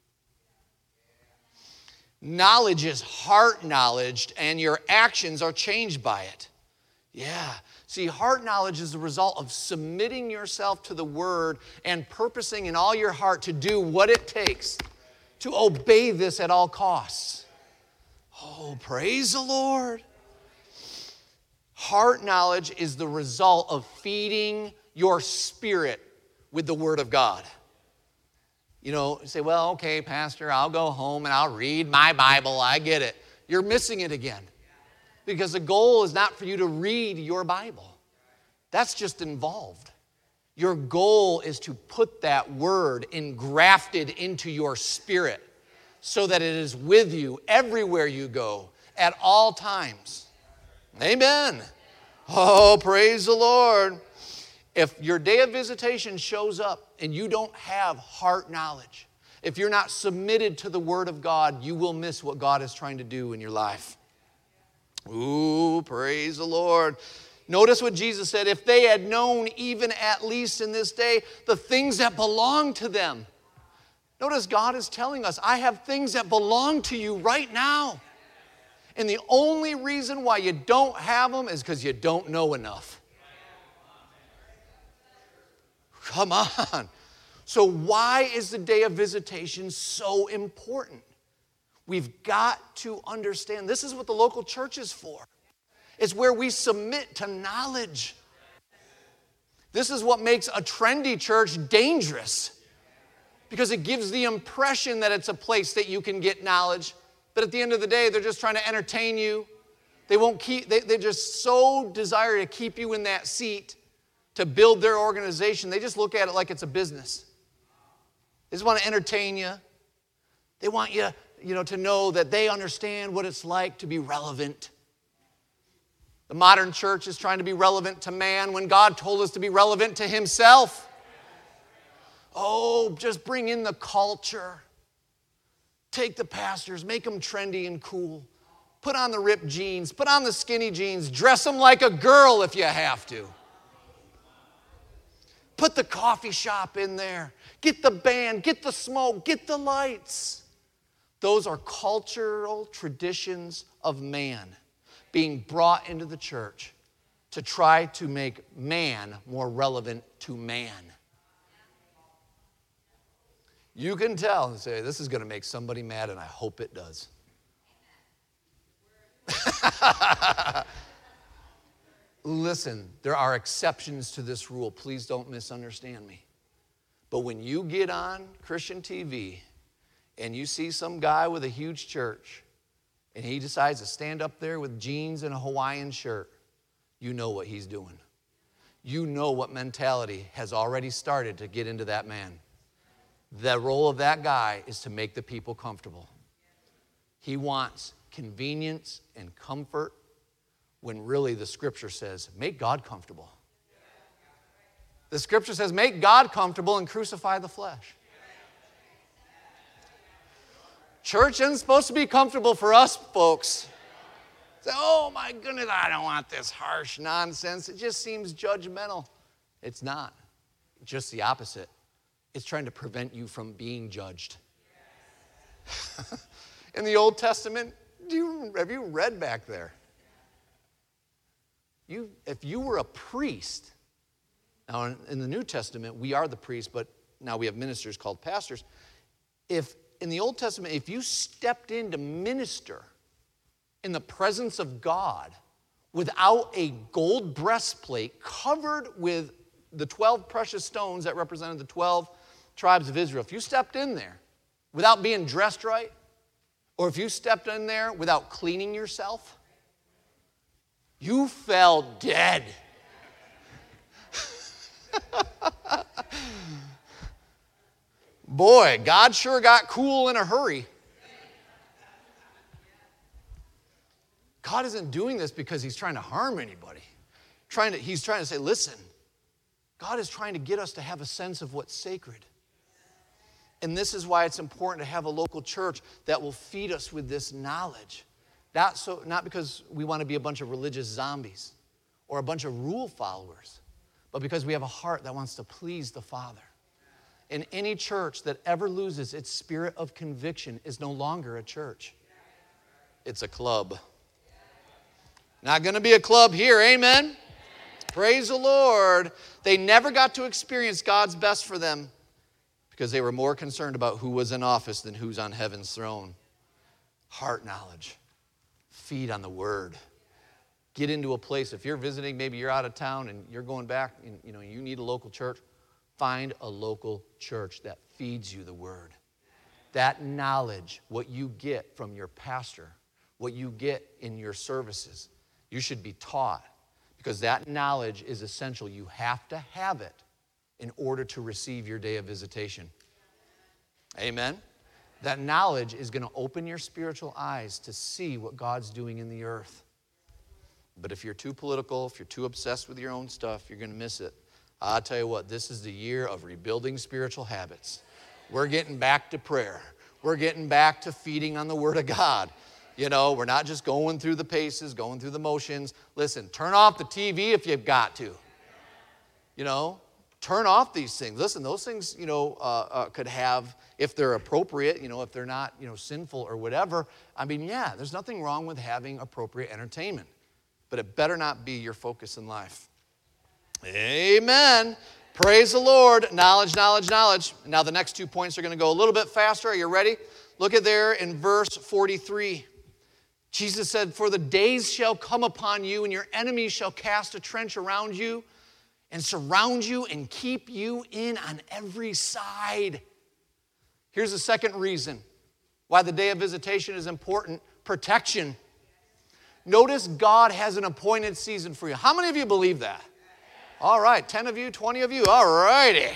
Knowledge is heart knowledge, and your actions are changed by it. Yeah. See, heart knowledge is the result of submitting yourself to the Word and purposing in all your heart to do what it takes to obey this at all costs. Oh, praise the Lord. Heart knowledge is the result of feeding your spirit with the Word of God. You know, you say, well, okay, Pastor, I'll go home and I'll read my Bible. I get it. You're missing it again. Because the goal is not for you to read your Bible. That's just involved. Your goal is to put that word engrafted into your spirit so that it is with you everywhere you go at all times. Amen. Oh, praise the Lord. If your day of visitation shows up and you don't have heart knowledge, if you're not submitted to the Word of God, you will miss what God is trying to do in your life. Ooh, praise the Lord. Notice what Jesus said, if they had known even at least in this day the things that belong to them. Notice God is telling us, I have things that belong to you right now. And the only reason why you don't have them is because you don't know enough. Come on. So why is the day of visitation so important? We've got to understand this is what the local church is for. It's where we submit to knowledge. This is what makes a trendy church dangerous, because it gives the impression that it's a place that you can get knowledge, but at the end of the day, they're just trying to entertain you. They just so desire to keep you in that seat to build their organization. They just look at it like it's a business. They just want to entertain you. They want you, to know that they understand what it's like to be relevant. The modern church is trying to be relevant to man when God told us to be relevant to himself. Oh, just bring in the culture. Take the pastors, make them trendy and cool. Put on the ripped jeans, put on the skinny jeans, dress them like a girl if you have to. Put the coffee shop in there. Get the band, get the smoke, get the lights. Those are cultural traditions of man being brought into the church to try to make man more relevant to man. You can tell and say, this is going to make somebody mad, and I hope it does. Listen, there are exceptions to this rule. Please don't misunderstand me. But when you get on Christian TV and you see some guy with a huge church and he decides to stand up there with jeans and a Hawaiian shirt, you know what he's doing. You know what mentality has already started to get into that man. The role of that guy is to make the people comfortable. He wants convenience and comfort, when really the scripture says, make God comfortable. The scripture says, make God comfortable and crucify the flesh. Church isn't supposed to be comfortable for us, folks. Say, oh my goodness, I don't want this harsh nonsense. It just seems judgmental. It's not. Just the opposite. It's trying to prevent you from being judged. In the Old Testament, have you read back there? If you were a priest, now in the New Testament, we are the priests, but now we have ministers called pastors. If in the Old Testament, if you stepped in to minister in the presence of God without a gold breastplate covered with the 12 precious stones that represented the 12 tribes of Israel, if you stepped in there without being dressed right, or if you stepped in there without cleaning yourself, you fell dead. Boy, God sure got cool in a hurry. God isn't doing this because he's trying to harm anybody. He's trying to say, listen, God is trying to get us to have a sense of what's sacred. And this is why it's important to have a local church that will feed us with this knowledge. Not because we want to be a bunch of religious zombies or a bunch of rule followers, but because we have a heart that wants to please the Father. And any church that ever loses its spirit of conviction is no longer a church. It's a club. Not going to be a club here, amen? Praise the Lord. They never got to experience God's best for them because they were more concerned about who was in office than who's on heaven's throne. Heart knowledge. Feed on the Word. Get into a place. If you're visiting, maybe you're out of town and you're going back and you need a local church, find a local church that feeds you the Word. That knowledge, what you get from your pastor, what you get in your services, you should be taught because that knowledge is essential. You have to have it in order to receive your day of visitation. Amen? That knowledge is going to open your spiritual eyes to see what God's doing in the earth. But if you're too political, if you're too obsessed with your own stuff, you're going to miss it. I'll tell you what, this is the year of rebuilding spiritual habits. We're getting back to prayer. We're getting back to feeding on the Word of God. We're not just going through the paces, going through the motions. Listen, turn off the TV if you've got to. Turn off these things. Listen, those things, could have, if they're appropriate, if they're not, sinful or whatever. I mean, yeah, there's nothing wrong with having appropriate entertainment. But it better not be your focus in life. Amen. Praise the Lord. Knowledge, knowledge, knowledge. Now the next 2 points are going to go a little bit faster. Are you ready? Look at there in verse 43. Jesus said, "For the days shall come upon you, and your enemies shall cast a trench around you and surround you and keep you in on every side." Here's the second reason why the day of visitation is important: protection. Notice God has an appointed season for you. How many of you believe that? All right, 10 of you, 20 of you, all righty.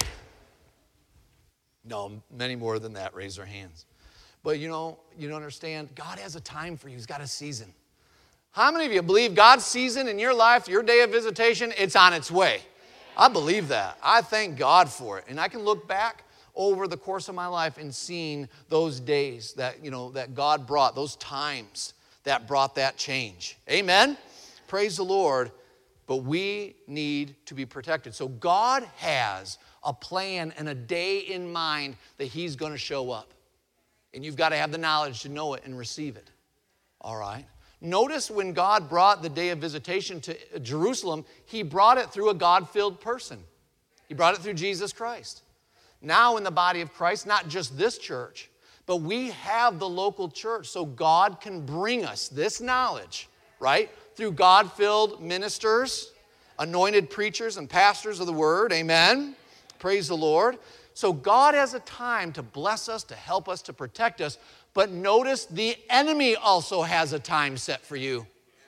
No, many more than that raise their hands. But you don't understand, God has a time for you. He's got a season. How many of you believe God's season in your life, your day of visitation, it's on its way? I believe that. I thank God for it. And I can look back over the course of my life and seeing those days that, that God brought, those times that brought that change. Amen? Praise the Lord. But we need to be protected. So God has a plan and a day in mind that He's going to show up. And you've got to have the knowledge to know it and receive it. All right? Notice when God brought the day of visitation to Jerusalem, He brought it through a God-filled person. He brought it through Jesus Christ. Now in the body of Christ, not just this church, but we have the local church so God can bring us this knowledge, right? Through God-filled ministers, anointed preachers and pastors of the Word. Amen? Praise the Lord. So God has a time to bless us, to help us, to protect us. But notice the enemy also has a time set for you.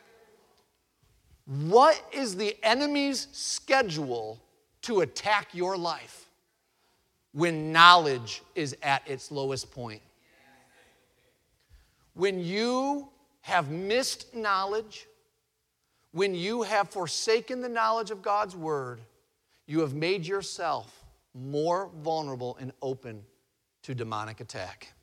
What is the enemy's schedule to attack your life when knowledge is at its lowest point? When you have missed knowledge, when you have forsaken the knowledge of God's Word, you have made yourself more vulnerable and open to demonic attack.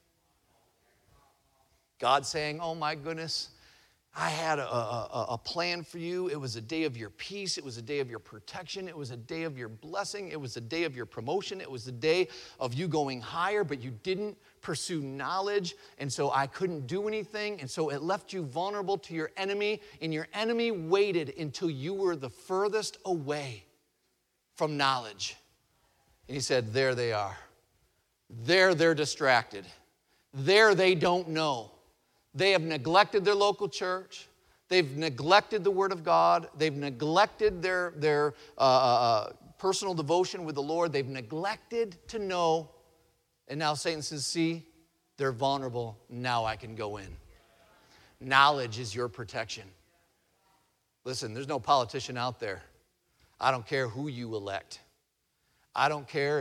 God saying, oh my goodness, I had a plan for you. It was a day of your peace. It was a day of your protection. It was a day of your blessing. It was a day of your promotion. It was the day of you going higher, but you didn't pursue knowledge, and so I couldn't do anything, and so it left you vulnerable to your enemy, and your enemy waited until you were the furthest away from knowledge. And He said, there they are. There they're distracted. There they don't know. They have neglected their local church. They've neglected the Word of God. They've neglected their personal devotion with the Lord. They've neglected to know. And now Satan says, see, they're vulnerable. Now I can go in. Knowledge is your protection. Listen, there's no politician out there. I don't care who you elect. I don't care if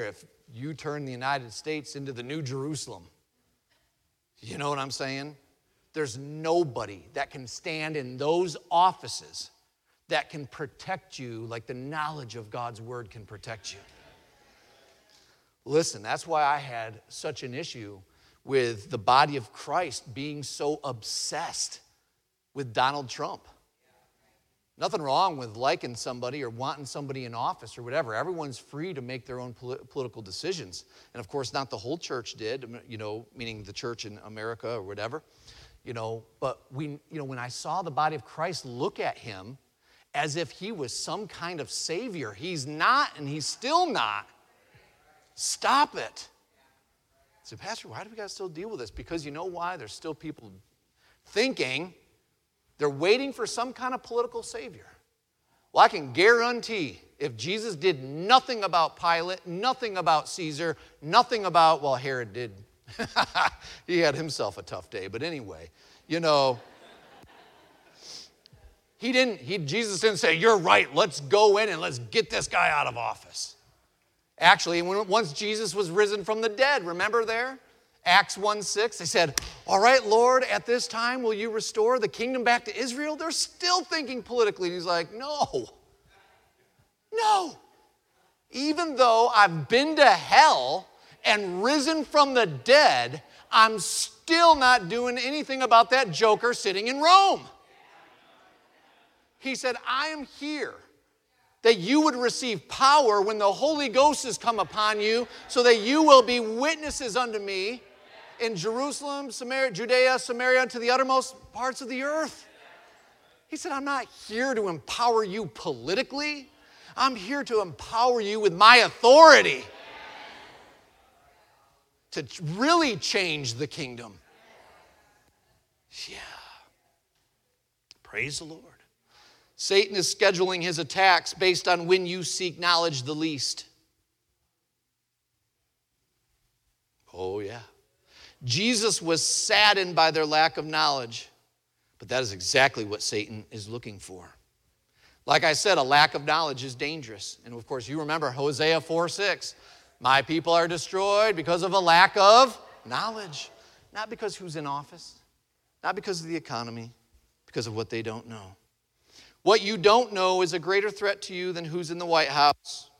you turn the United States into the New Jerusalem. You know what I'm saying? There's nobody that can stand in those offices that can protect you like the knowledge of God's word can protect you. Listen, that's why I had such an issue with the body of Christ being so obsessed with Donald Trump. Nothing wrong with liking somebody or wanting somebody in office or whatever. Everyone's free to make their own political decisions. And of course, not the whole church did, meaning the church in America or whatever. But when I saw the body of Christ look at him as if he was some kind of savior, he's not, and he's still not. Stop it. I said, Pastor, why do we got to still deal with this? Because you know why? There's still people thinking they're waiting for some kind of political savior. Well, I can guarantee if Jesus did nothing about Pilate, nothing about Caesar, nothing about, well, Herod did. He had himself a tough day. But anyway, Jesus didn't say, you're right, let's go in and let's get this guy out of office. Actually, once Jesus was risen from the dead, remember there? Acts 1:6, they said, all right, Lord, at this time, will you restore the kingdom back to Israel? They're still thinking politically. And he's like, no. Even though I've been to hell and risen from the dead, I'm still not doing anything about that joker sitting in Rome. He said, I am here that you would receive power when the Holy Ghost has come upon you, so that you will be witnesses unto me in Jerusalem, Samaria, Judea, Samaria, to the uttermost parts of the earth. He said, I'm not here to empower you politically. I'm here to empower you with my authority to really change the kingdom. Yeah. Praise the Lord. Satan is scheduling his attacks based on when you seek knowledge the least. Oh, yeah. Jesus was saddened by their lack of knowledge, but that is exactly what Satan is looking for. Like I said, a lack of knowledge is dangerous. And of course, you remember Hosea 4:6. My people are destroyed because of a lack of knowledge. Not because who's in office, not because of the economy, because of what they don't know. What you don't know is a greater threat to you than who's in the White House.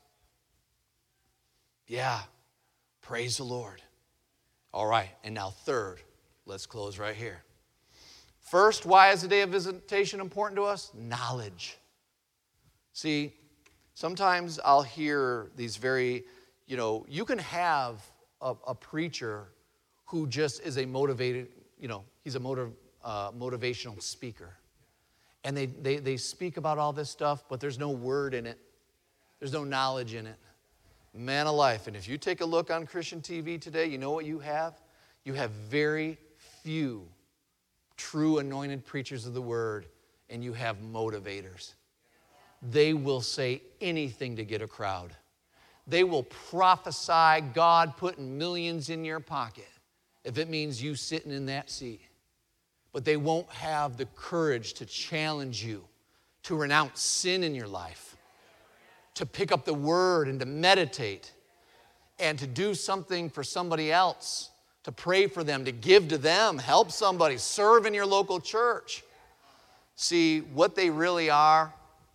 Yeah, praise the Lord. All right, and now third, let's close right here. First, why is the day of visitation important to us? Knowledge. See, sometimes I'll hear these very, you can have a preacher who just is a motivated, he's a motivational speaker. And they speak about all this stuff, but there's no word in it. There's no knowledge in it. Man alive. And if you take a look on Christian TV today, you know what you have? You have very few true anointed preachers of the word, and you have motivators. They will say anything to get a crowd. They will prophesy God putting millions in your pocket if it means you sitting in that seat. But they won't have the courage to challenge you, to renounce sin in your life, to pick up the word and to meditate, and to do something for somebody else, to pray for them, to give to them, help somebody, serve in your local church. See, what they really are,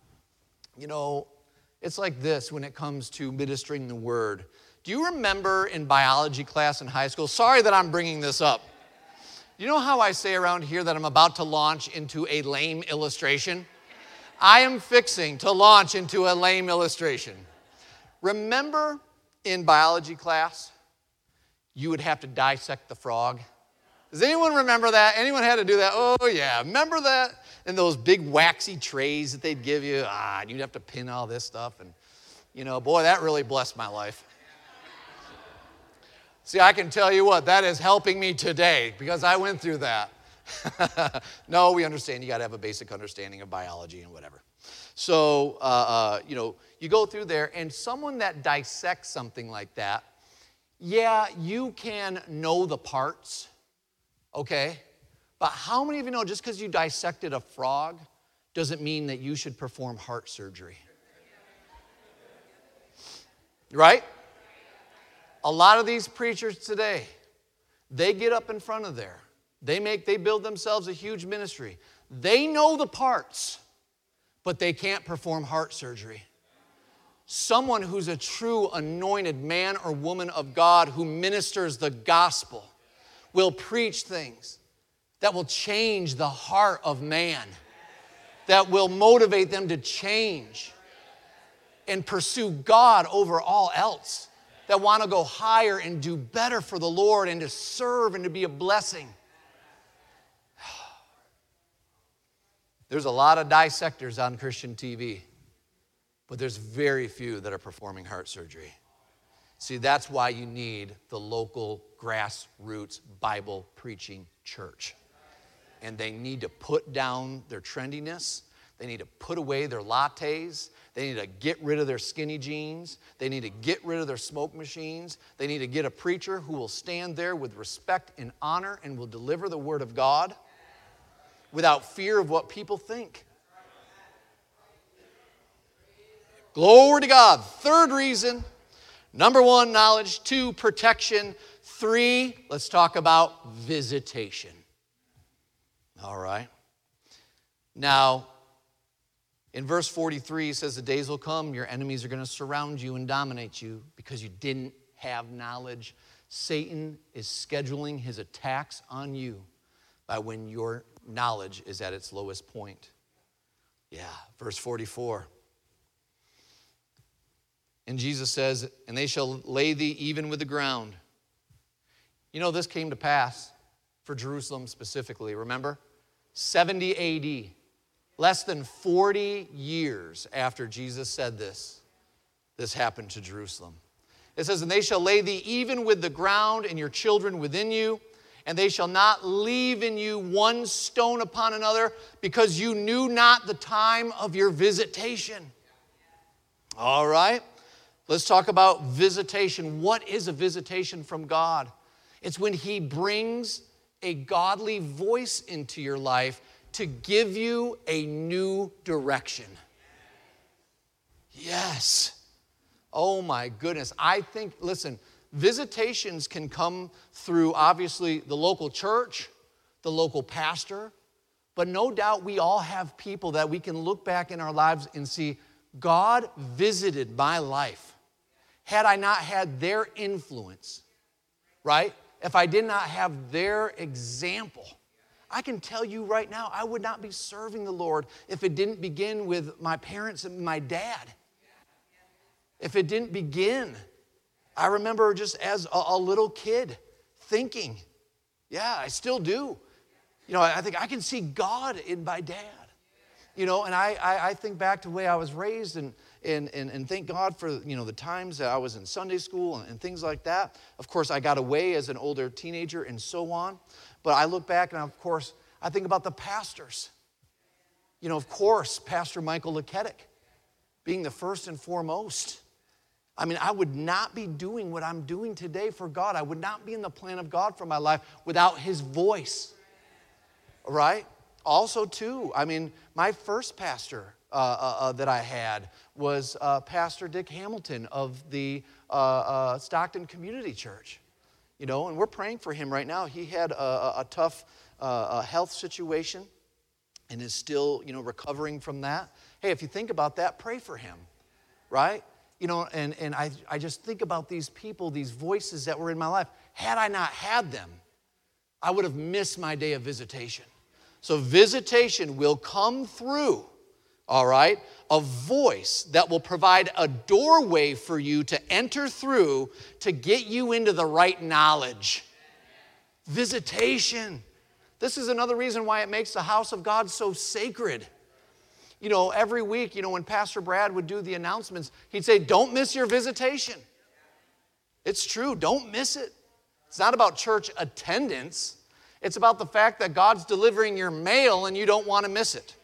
it's like this when it comes to ministering the word. Do you remember in biology class in high school? Sorry that I'm bringing this up. You know how I say around here that I'm about to launch into a lame illustration? I am fixing to launch into a lame illustration. Remember in biology class, you would have to dissect the frog? Does anyone remember that? Anyone had to do that? Oh, yeah. Remember that? And those big waxy trays that they'd give you? And you'd have to pin all this stuff. And, boy, that really blessed my life. See, I can tell you what, that is helping me today because I went through that. No, we understand you got to have a basic understanding of biology and whatever. So, you go through there, and someone that dissects something like that, yeah, you can know the parts, okay? But how many of you know just because you dissected a frog doesn't mean that you should perform heart surgery? Right? A lot of these preachers today, they get up in front of there. They build themselves a huge ministry. They know the parts, but they can't perform heart surgery. Someone who's a true anointed man or woman of God who ministers the gospel will preach things that will change the heart of man, that will motivate them to change and pursue God over all else, that want to go higher and do better for the Lord and to serve and to be a blessing. There's a lot of dissectors on Christian TV, but there's very few that are performing heart surgery. See, that's why you need the local grassroots Bible preaching church. And they need to put down their trendiness. They need to put away their lattes. They need to get rid of their skinny jeans. They need to get rid of their smoke machines. They need to get a preacher who will stand there with respect and honor and will deliver the word of God without fear of what people think. Glory to God. Third reason, number 1, knowledge. 2, protection. 3, let's talk about visitation. All right. Now, in verse 43, it says, the days will come, your enemies are going to surround you and dominate you because you didn't have knowledge. Satan is scheduling his attacks on you by when your knowledge is at its lowest point. Yeah, verse 44. And Jesus says, and they shall lay thee even with the ground. You know, this came to pass for Jerusalem specifically, remember? 70 AD, less than 40 years after Jesus said this happened to Jerusalem. It says, and they shall lay thee even with the ground and your children within you, and they shall not leave in you one stone upon another, because you knew not the time of your visitation. All right, let's talk about visitation. What is a visitation from God? It's when He brings a godly voice into your life to give you a new direction. Yes. Oh my goodness. I think, listen, visitations can come through, obviously, the local church, the local pastor, but no doubt we all have people that we can look back in our lives and see, God visited my life. Had I not had their influence, right? If I did not have their example, I can tell you right now, I would not be serving the Lord if it didn't begin with my parents and my dad. If it didn't begin, I remember just as a little kid thinking, yeah, I still do. You know, I think I can see God in my dad. You know, and I think back to the way I was raised and thank God for, you know, the times that I was in Sunday school and things like that. Of course, I got away as an older teenager and so on. But I look back and, of course, I think about the pastors. You know, of course, Pastor Michael Leketic being the first and foremost. I mean, I would not be doing what I'm doing today for God. I would not be in the plan of God for my life without his voice. Right? Also, too, I mean, my first pastor that I had was Pastor Dick Hamilton of the Stockton Community Church. You know, and we're praying for him right now. He had a tough health situation and is still, you know, recovering from that. Hey, if you think about that, pray for him, right? You know, and I just think about these people, these voices that were in my life. Had I not had them, I would have missed my day of visitation. So visitation will come through, all right, a voice that will provide a doorway for you to enter through to get you into the right knowledge. Visitation. This is another reason why it makes the house of God so sacred. You know, every week, you know, when Pastor Brad would do the announcements, he'd say, don't miss your visitation. It's true, don't miss it. It's not about church attendance. It's about the fact that God's delivering your mail and you don't want to miss it.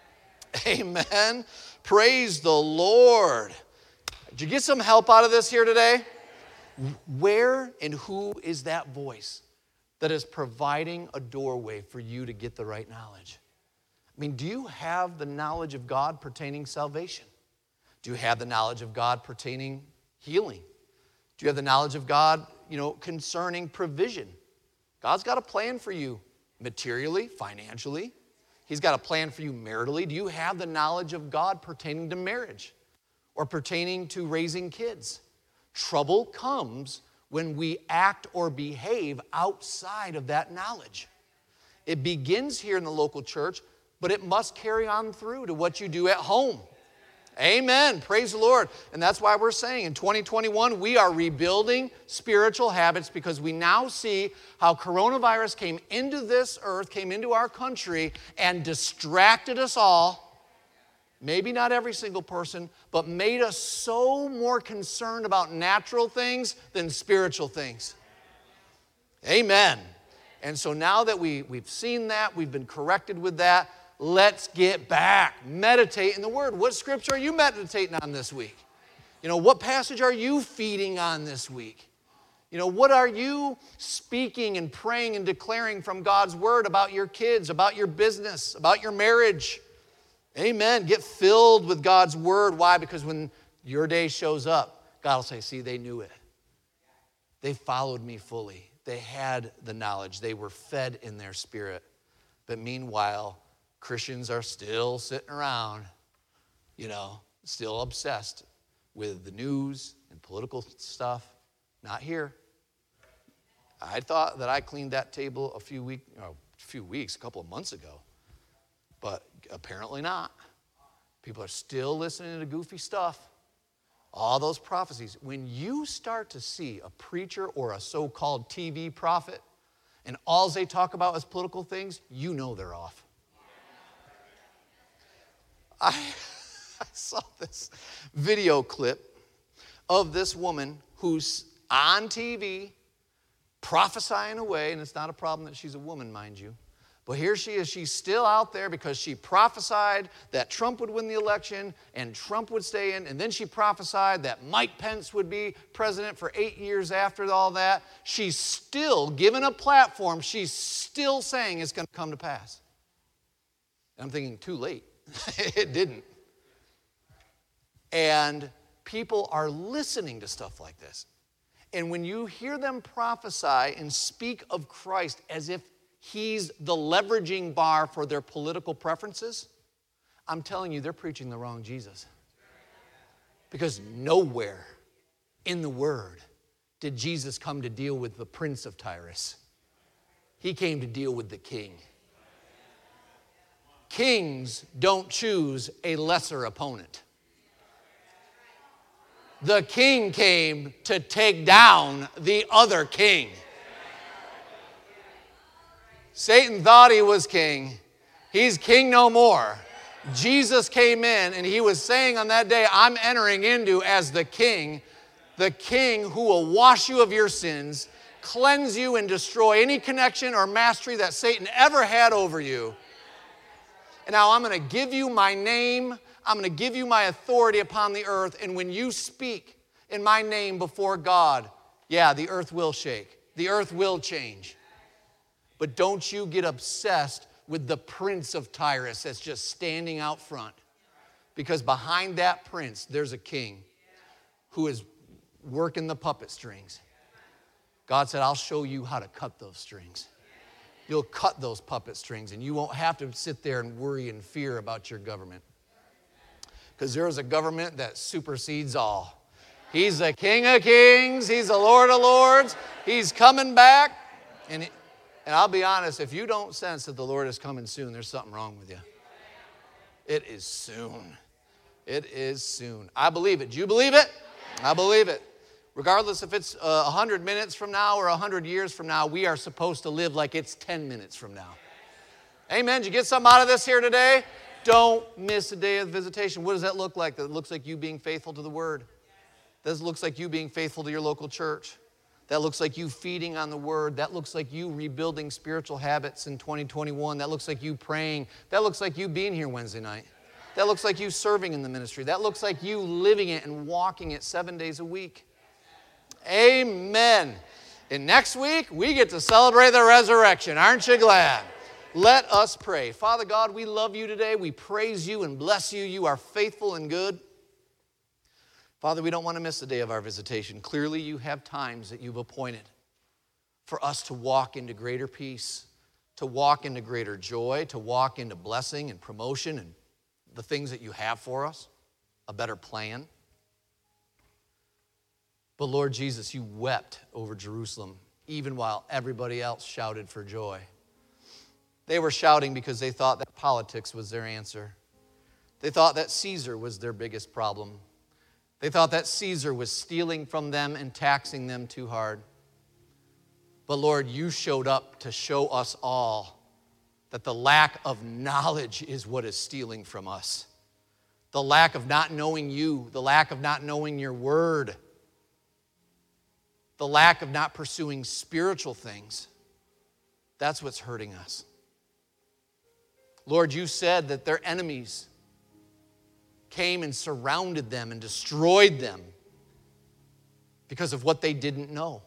Amen. Praise the Lord. Did you get some help out of this here today? Where and who is that voice that is providing a doorway for you to get the right knowledge? I mean, do you have the knowledge of God pertaining salvation? Do you have the knowledge of God pertaining healing? Do you have the knowledge of God, concerning provision? God's got a plan for you materially, financially. He's got a plan for you maritally. Do you have the knowledge of God pertaining to marriage or pertaining to raising kids? Trouble comes when we act or behave outside of that knowledge. It begins here in the local church, but it must carry on through to what you do at home. Amen. Praise the Lord. And that's why we're saying in 2021, we are rebuilding spiritual habits because we now see how coronavirus came into this earth, came into our country, and distracted us all. Maybe not every single person, but made us so more concerned about natural things than spiritual things. Amen. And so now that we've seen that, we've been corrected with that, let's get back. Meditate in the Word. What scripture are you meditating on this week? What passage are you feeding on this week? What are you speaking and praying and declaring from God's Word about your kids, about your business, about your marriage? Amen. Get filled with God's Word. Why? Because when your day shows up, God will say, see, they knew it. They followed me fully. They had the knowledge. They were fed in their spirit. But meanwhile, Christians are still sitting around, still obsessed with the news and political stuff. Not here. I thought that I cleaned that table a couple of months ago. But apparently not. People are still listening to goofy stuff. All those prophecies. When you start to see a preacher or a so-called TV prophet, and all they talk about is political things, you know they're off. I saw this video clip of this woman who's on TV prophesying away, and it's not a problem that she's a woman, mind you. But here she is, she's still out there because she prophesied that Trump would win the election and Trump would stay in, and then she prophesied that Mike Pence would be president for 8 years after all that. She's still given a platform, she's still saying it's going to come to pass. And I'm thinking, too late. It didn't. And people are listening to stuff like this. And when you hear them prophesy and speak of Christ as if He's the leveraging bar for their political preferences, I'm telling you, they're preaching the wrong Jesus. Because nowhere in the Word did Jesus come to deal with the prince of Tyrus. He came to deal with the king. Kings don't choose a lesser opponent. The king came to take down the other king. Satan thought he was king. He's king no more. Jesus came in and he was saying on that day, I'm entering into as the king who will wash you of your sins, cleanse you and destroy any connection or mastery that Satan ever had over you. And now I'm going to give you my name. I'm going to give you my authority upon the earth. And when you speak in my name before God, the earth will shake. The earth will change. But don't you get obsessed with the prince of Tyrus that's just standing out front. Because behind that prince, there's a king who is working the puppet strings. God said, I'll show you how to cut those strings. You'll cut those puppet strings and you won't have to sit there and worry and fear about your government. Because there is a government that supersedes all. He's the King of Kings. He's the Lord of Lords. He's coming back. And I'll be honest, if you don't sense that the Lord is coming soon, there's something wrong with you. It is soon. It is soon. I believe it. Do you believe it? I believe it. Regardless if it's 100 minutes from now or 100 years from now, we are supposed to live like it's 10 minutes from now. Amen. Did you get something out of this here today? Don't miss a day of visitation. What does that look like? That looks like you being faithful to the Word. That looks like you being faithful to your local church. That looks like you feeding on the Word. That looks like you rebuilding spiritual habits in 2021. That looks like you praying. That looks like you being here Wednesday night. That looks like you serving in the ministry. That looks like you living it and walking it 7 days a week. Amen. And next week, we get to celebrate the resurrection. Aren't you glad? Let us pray. Father God, we love you today. We praise you and bless you. You are faithful and good. Father, we don't want to miss the day of our visitation. Clearly, you have times that you've appointed for us to walk into greater peace, to walk into greater joy, to walk into blessing and promotion and the things that you have for us, a better plan. But Lord Jesus, you wept over Jerusalem even while everybody else shouted for joy. They were shouting because they thought that politics was their answer. They thought that Caesar was their biggest problem. They thought that Caesar was stealing from them and taxing them too hard. But Lord, you showed up to show us all that the lack of knowledge is what is stealing from us. The lack of not knowing you, the lack of not knowing your word, the lack of not pursuing spiritual things, that's what's hurting us. Lord, you said that their enemies came and surrounded them and destroyed them because of what they didn't know.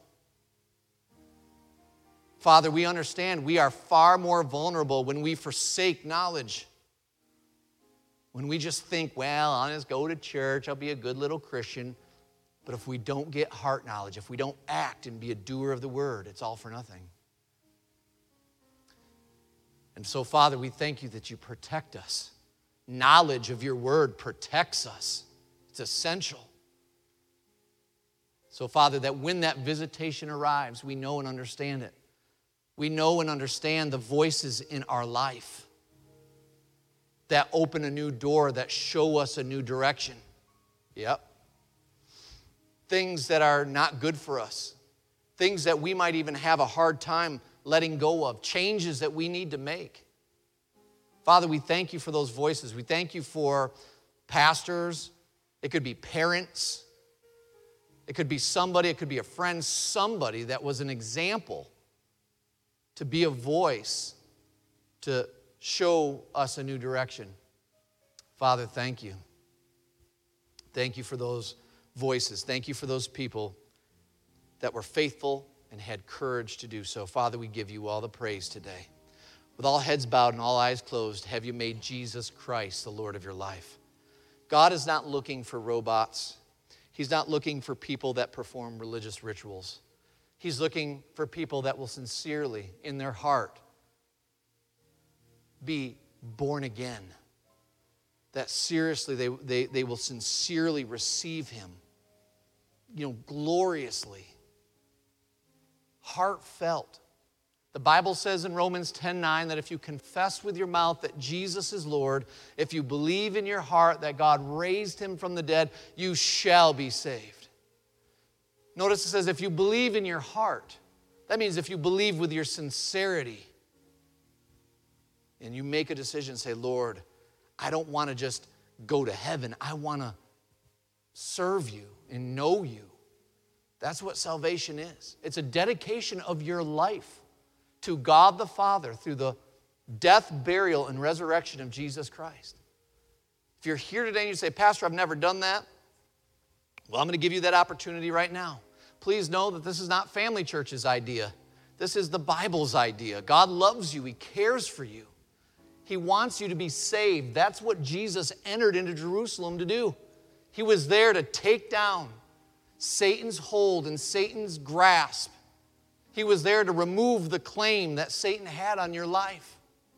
Father, we understand we are far more vulnerable when we forsake knowledge. When we just think, well, I'll just go to church, I'll be a good little Christian. But if we don't get heart knowledge, if we don't act and be a doer of the word, it's all for nothing. And so, Father, we thank you that you protect us. Knowledge of your word protects us. It's essential. So, Father, that when that visitation arrives, we know and understand it. We know and understand the voices in our life that open a new door, that show us a new direction. Yep. Things that are not good for us. Things that we might even have a hard time letting go of. Changes that we need to make. Father, we thank you for those voices. We thank you for pastors. It could be parents. It could be somebody. It could be a friend. Somebody that was an example to be a voice to show us a new direction. Father, thank you. Thank you for those voices. Thank you for those people that were faithful and had courage to do so. Father, we give you all the praise today. With all heads bowed and all eyes closed, have you made Jesus Christ the Lord of your life? God is not looking for robots. He's not looking for people that perform religious rituals. He's looking for people that will sincerely, in their heart, be born again. That seriously, they will sincerely receive him, gloriously, heartfelt. The Bible says in Romans 10:9 that if you confess with your mouth that Jesus is Lord, if you believe in your heart that God raised him from the dead, you shall be saved. Notice it says if you believe in your heart. That means if you believe with your sincerity and you make a decision, say, Lord, I don't want to just go to heaven. I want to serve you and know you. That's what salvation is. It's a dedication of your life to God the Father through the death, burial, and resurrection of Jesus Christ. If you're here today and you say, Pastor, I've never done that, well, I'm going to give you that opportunity right now. Please know that this is not Family Church's idea. This is the Bible's idea. God loves you. He cares for you. He wants you to be saved. That's what Jesus entered into Jerusalem to do. He was there to take down Satan's hold and Satan's grasp. He was there to remove the claim that Satan had on your life.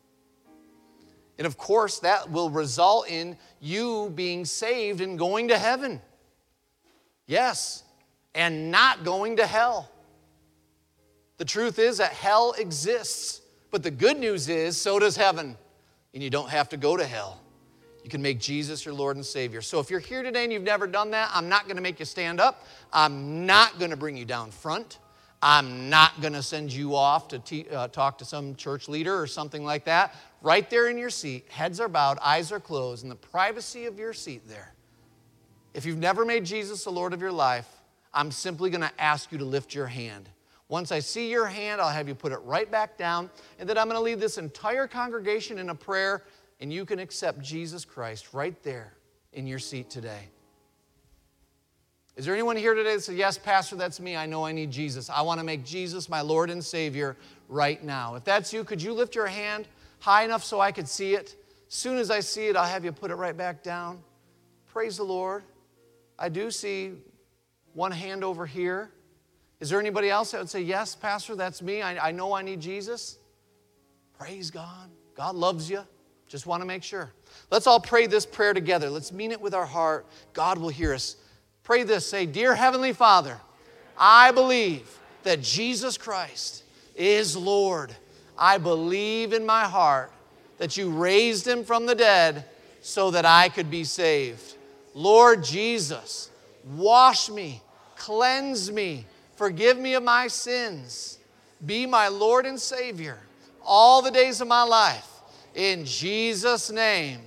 And of course, that will result in you being saved and going to heaven. Yes, and not going to hell. The truth is that hell exists, but the good news is so does heaven. And you don't have to go to hell. You can make Jesus your Lord and Savior. So if you're here today and you've never done that, I'm not going to make you stand up. I'm not going to bring you down front. I'm not going to send you off to talk to some church leader or something like that. Right there in your seat, heads are bowed, eyes are closed, in the privacy of your seat there. If you've never made Jesus the Lord of your life, I'm simply going to ask you to lift your hand. Once I see your hand, I'll have you put it right back down, and then I'm going to lead this entire congregation in a prayer, and you can accept Jesus Christ right there in your seat today. Is there anyone here today that says, yes, Pastor, that's me. I know I need Jesus. I want to make Jesus my Lord and Savior right now. If that's you, could you lift your hand high enough so I could see it? As soon as I see it, I'll have you put it right back down. Praise the Lord. I do see one hand over here. Is there anybody else that would say, yes, Pastor, that's me. I know I need Jesus? Praise God. God loves you. Just want to make sure. Let's all pray this prayer together. Let's mean it with our heart. God will hear us. Pray this. Say, Dear Heavenly Father, I believe that Jesus Christ is Lord. I believe in my heart that you raised him from the dead so that I could be saved. Lord Jesus, wash me, cleanse me, forgive me of my sins. Be my Lord and Savior all the days of my life. In Jesus' name,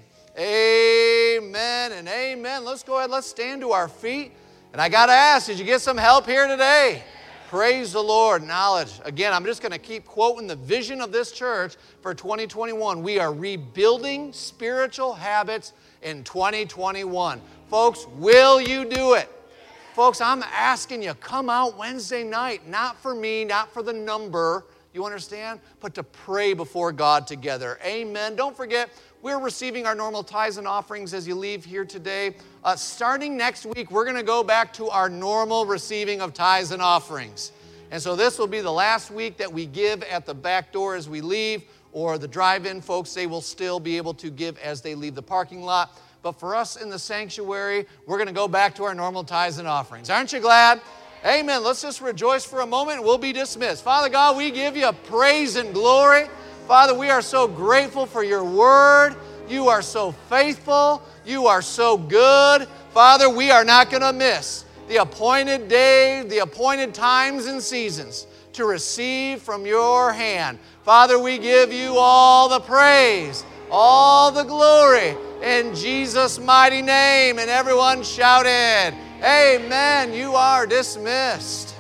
amen and amen. Let's go ahead, let's stand to our feet. And I got to ask, did you get some help here today? Praise the Lord. Knowledge. Again, I'm just going to keep quoting the vision of this church for 2021. We are rebuilding spiritual habits in 2021. Folks, will you do it? Folks, I'm asking you, come out Wednesday night, not for me, not for the number, you understand? But to pray before God together. Amen. Don't forget, we're receiving our normal tithes and offerings as you leave here today. Starting next week, we're going to go back to our normal receiving of tithes and offerings. And so this will be the last week that we give at the back door as we leave, or the drive-in folks, they will still be able to give as they leave the parking lot. But for us in the sanctuary, we're going to go back to our normal tithes and offerings. Aren't you glad? Amen. Let's just rejoice for a moment and we'll be dismissed. Father God, we give you praise and glory. Father, we are so grateful for your word. You are so faithful. You are so good. Father, we are not going to miss the appointed day, the appointed times and seasons to receive from your hand. Father, we give you all the praise, all the glory in Jesus' mighty name. And everyone shouted, amen. You are dismissed.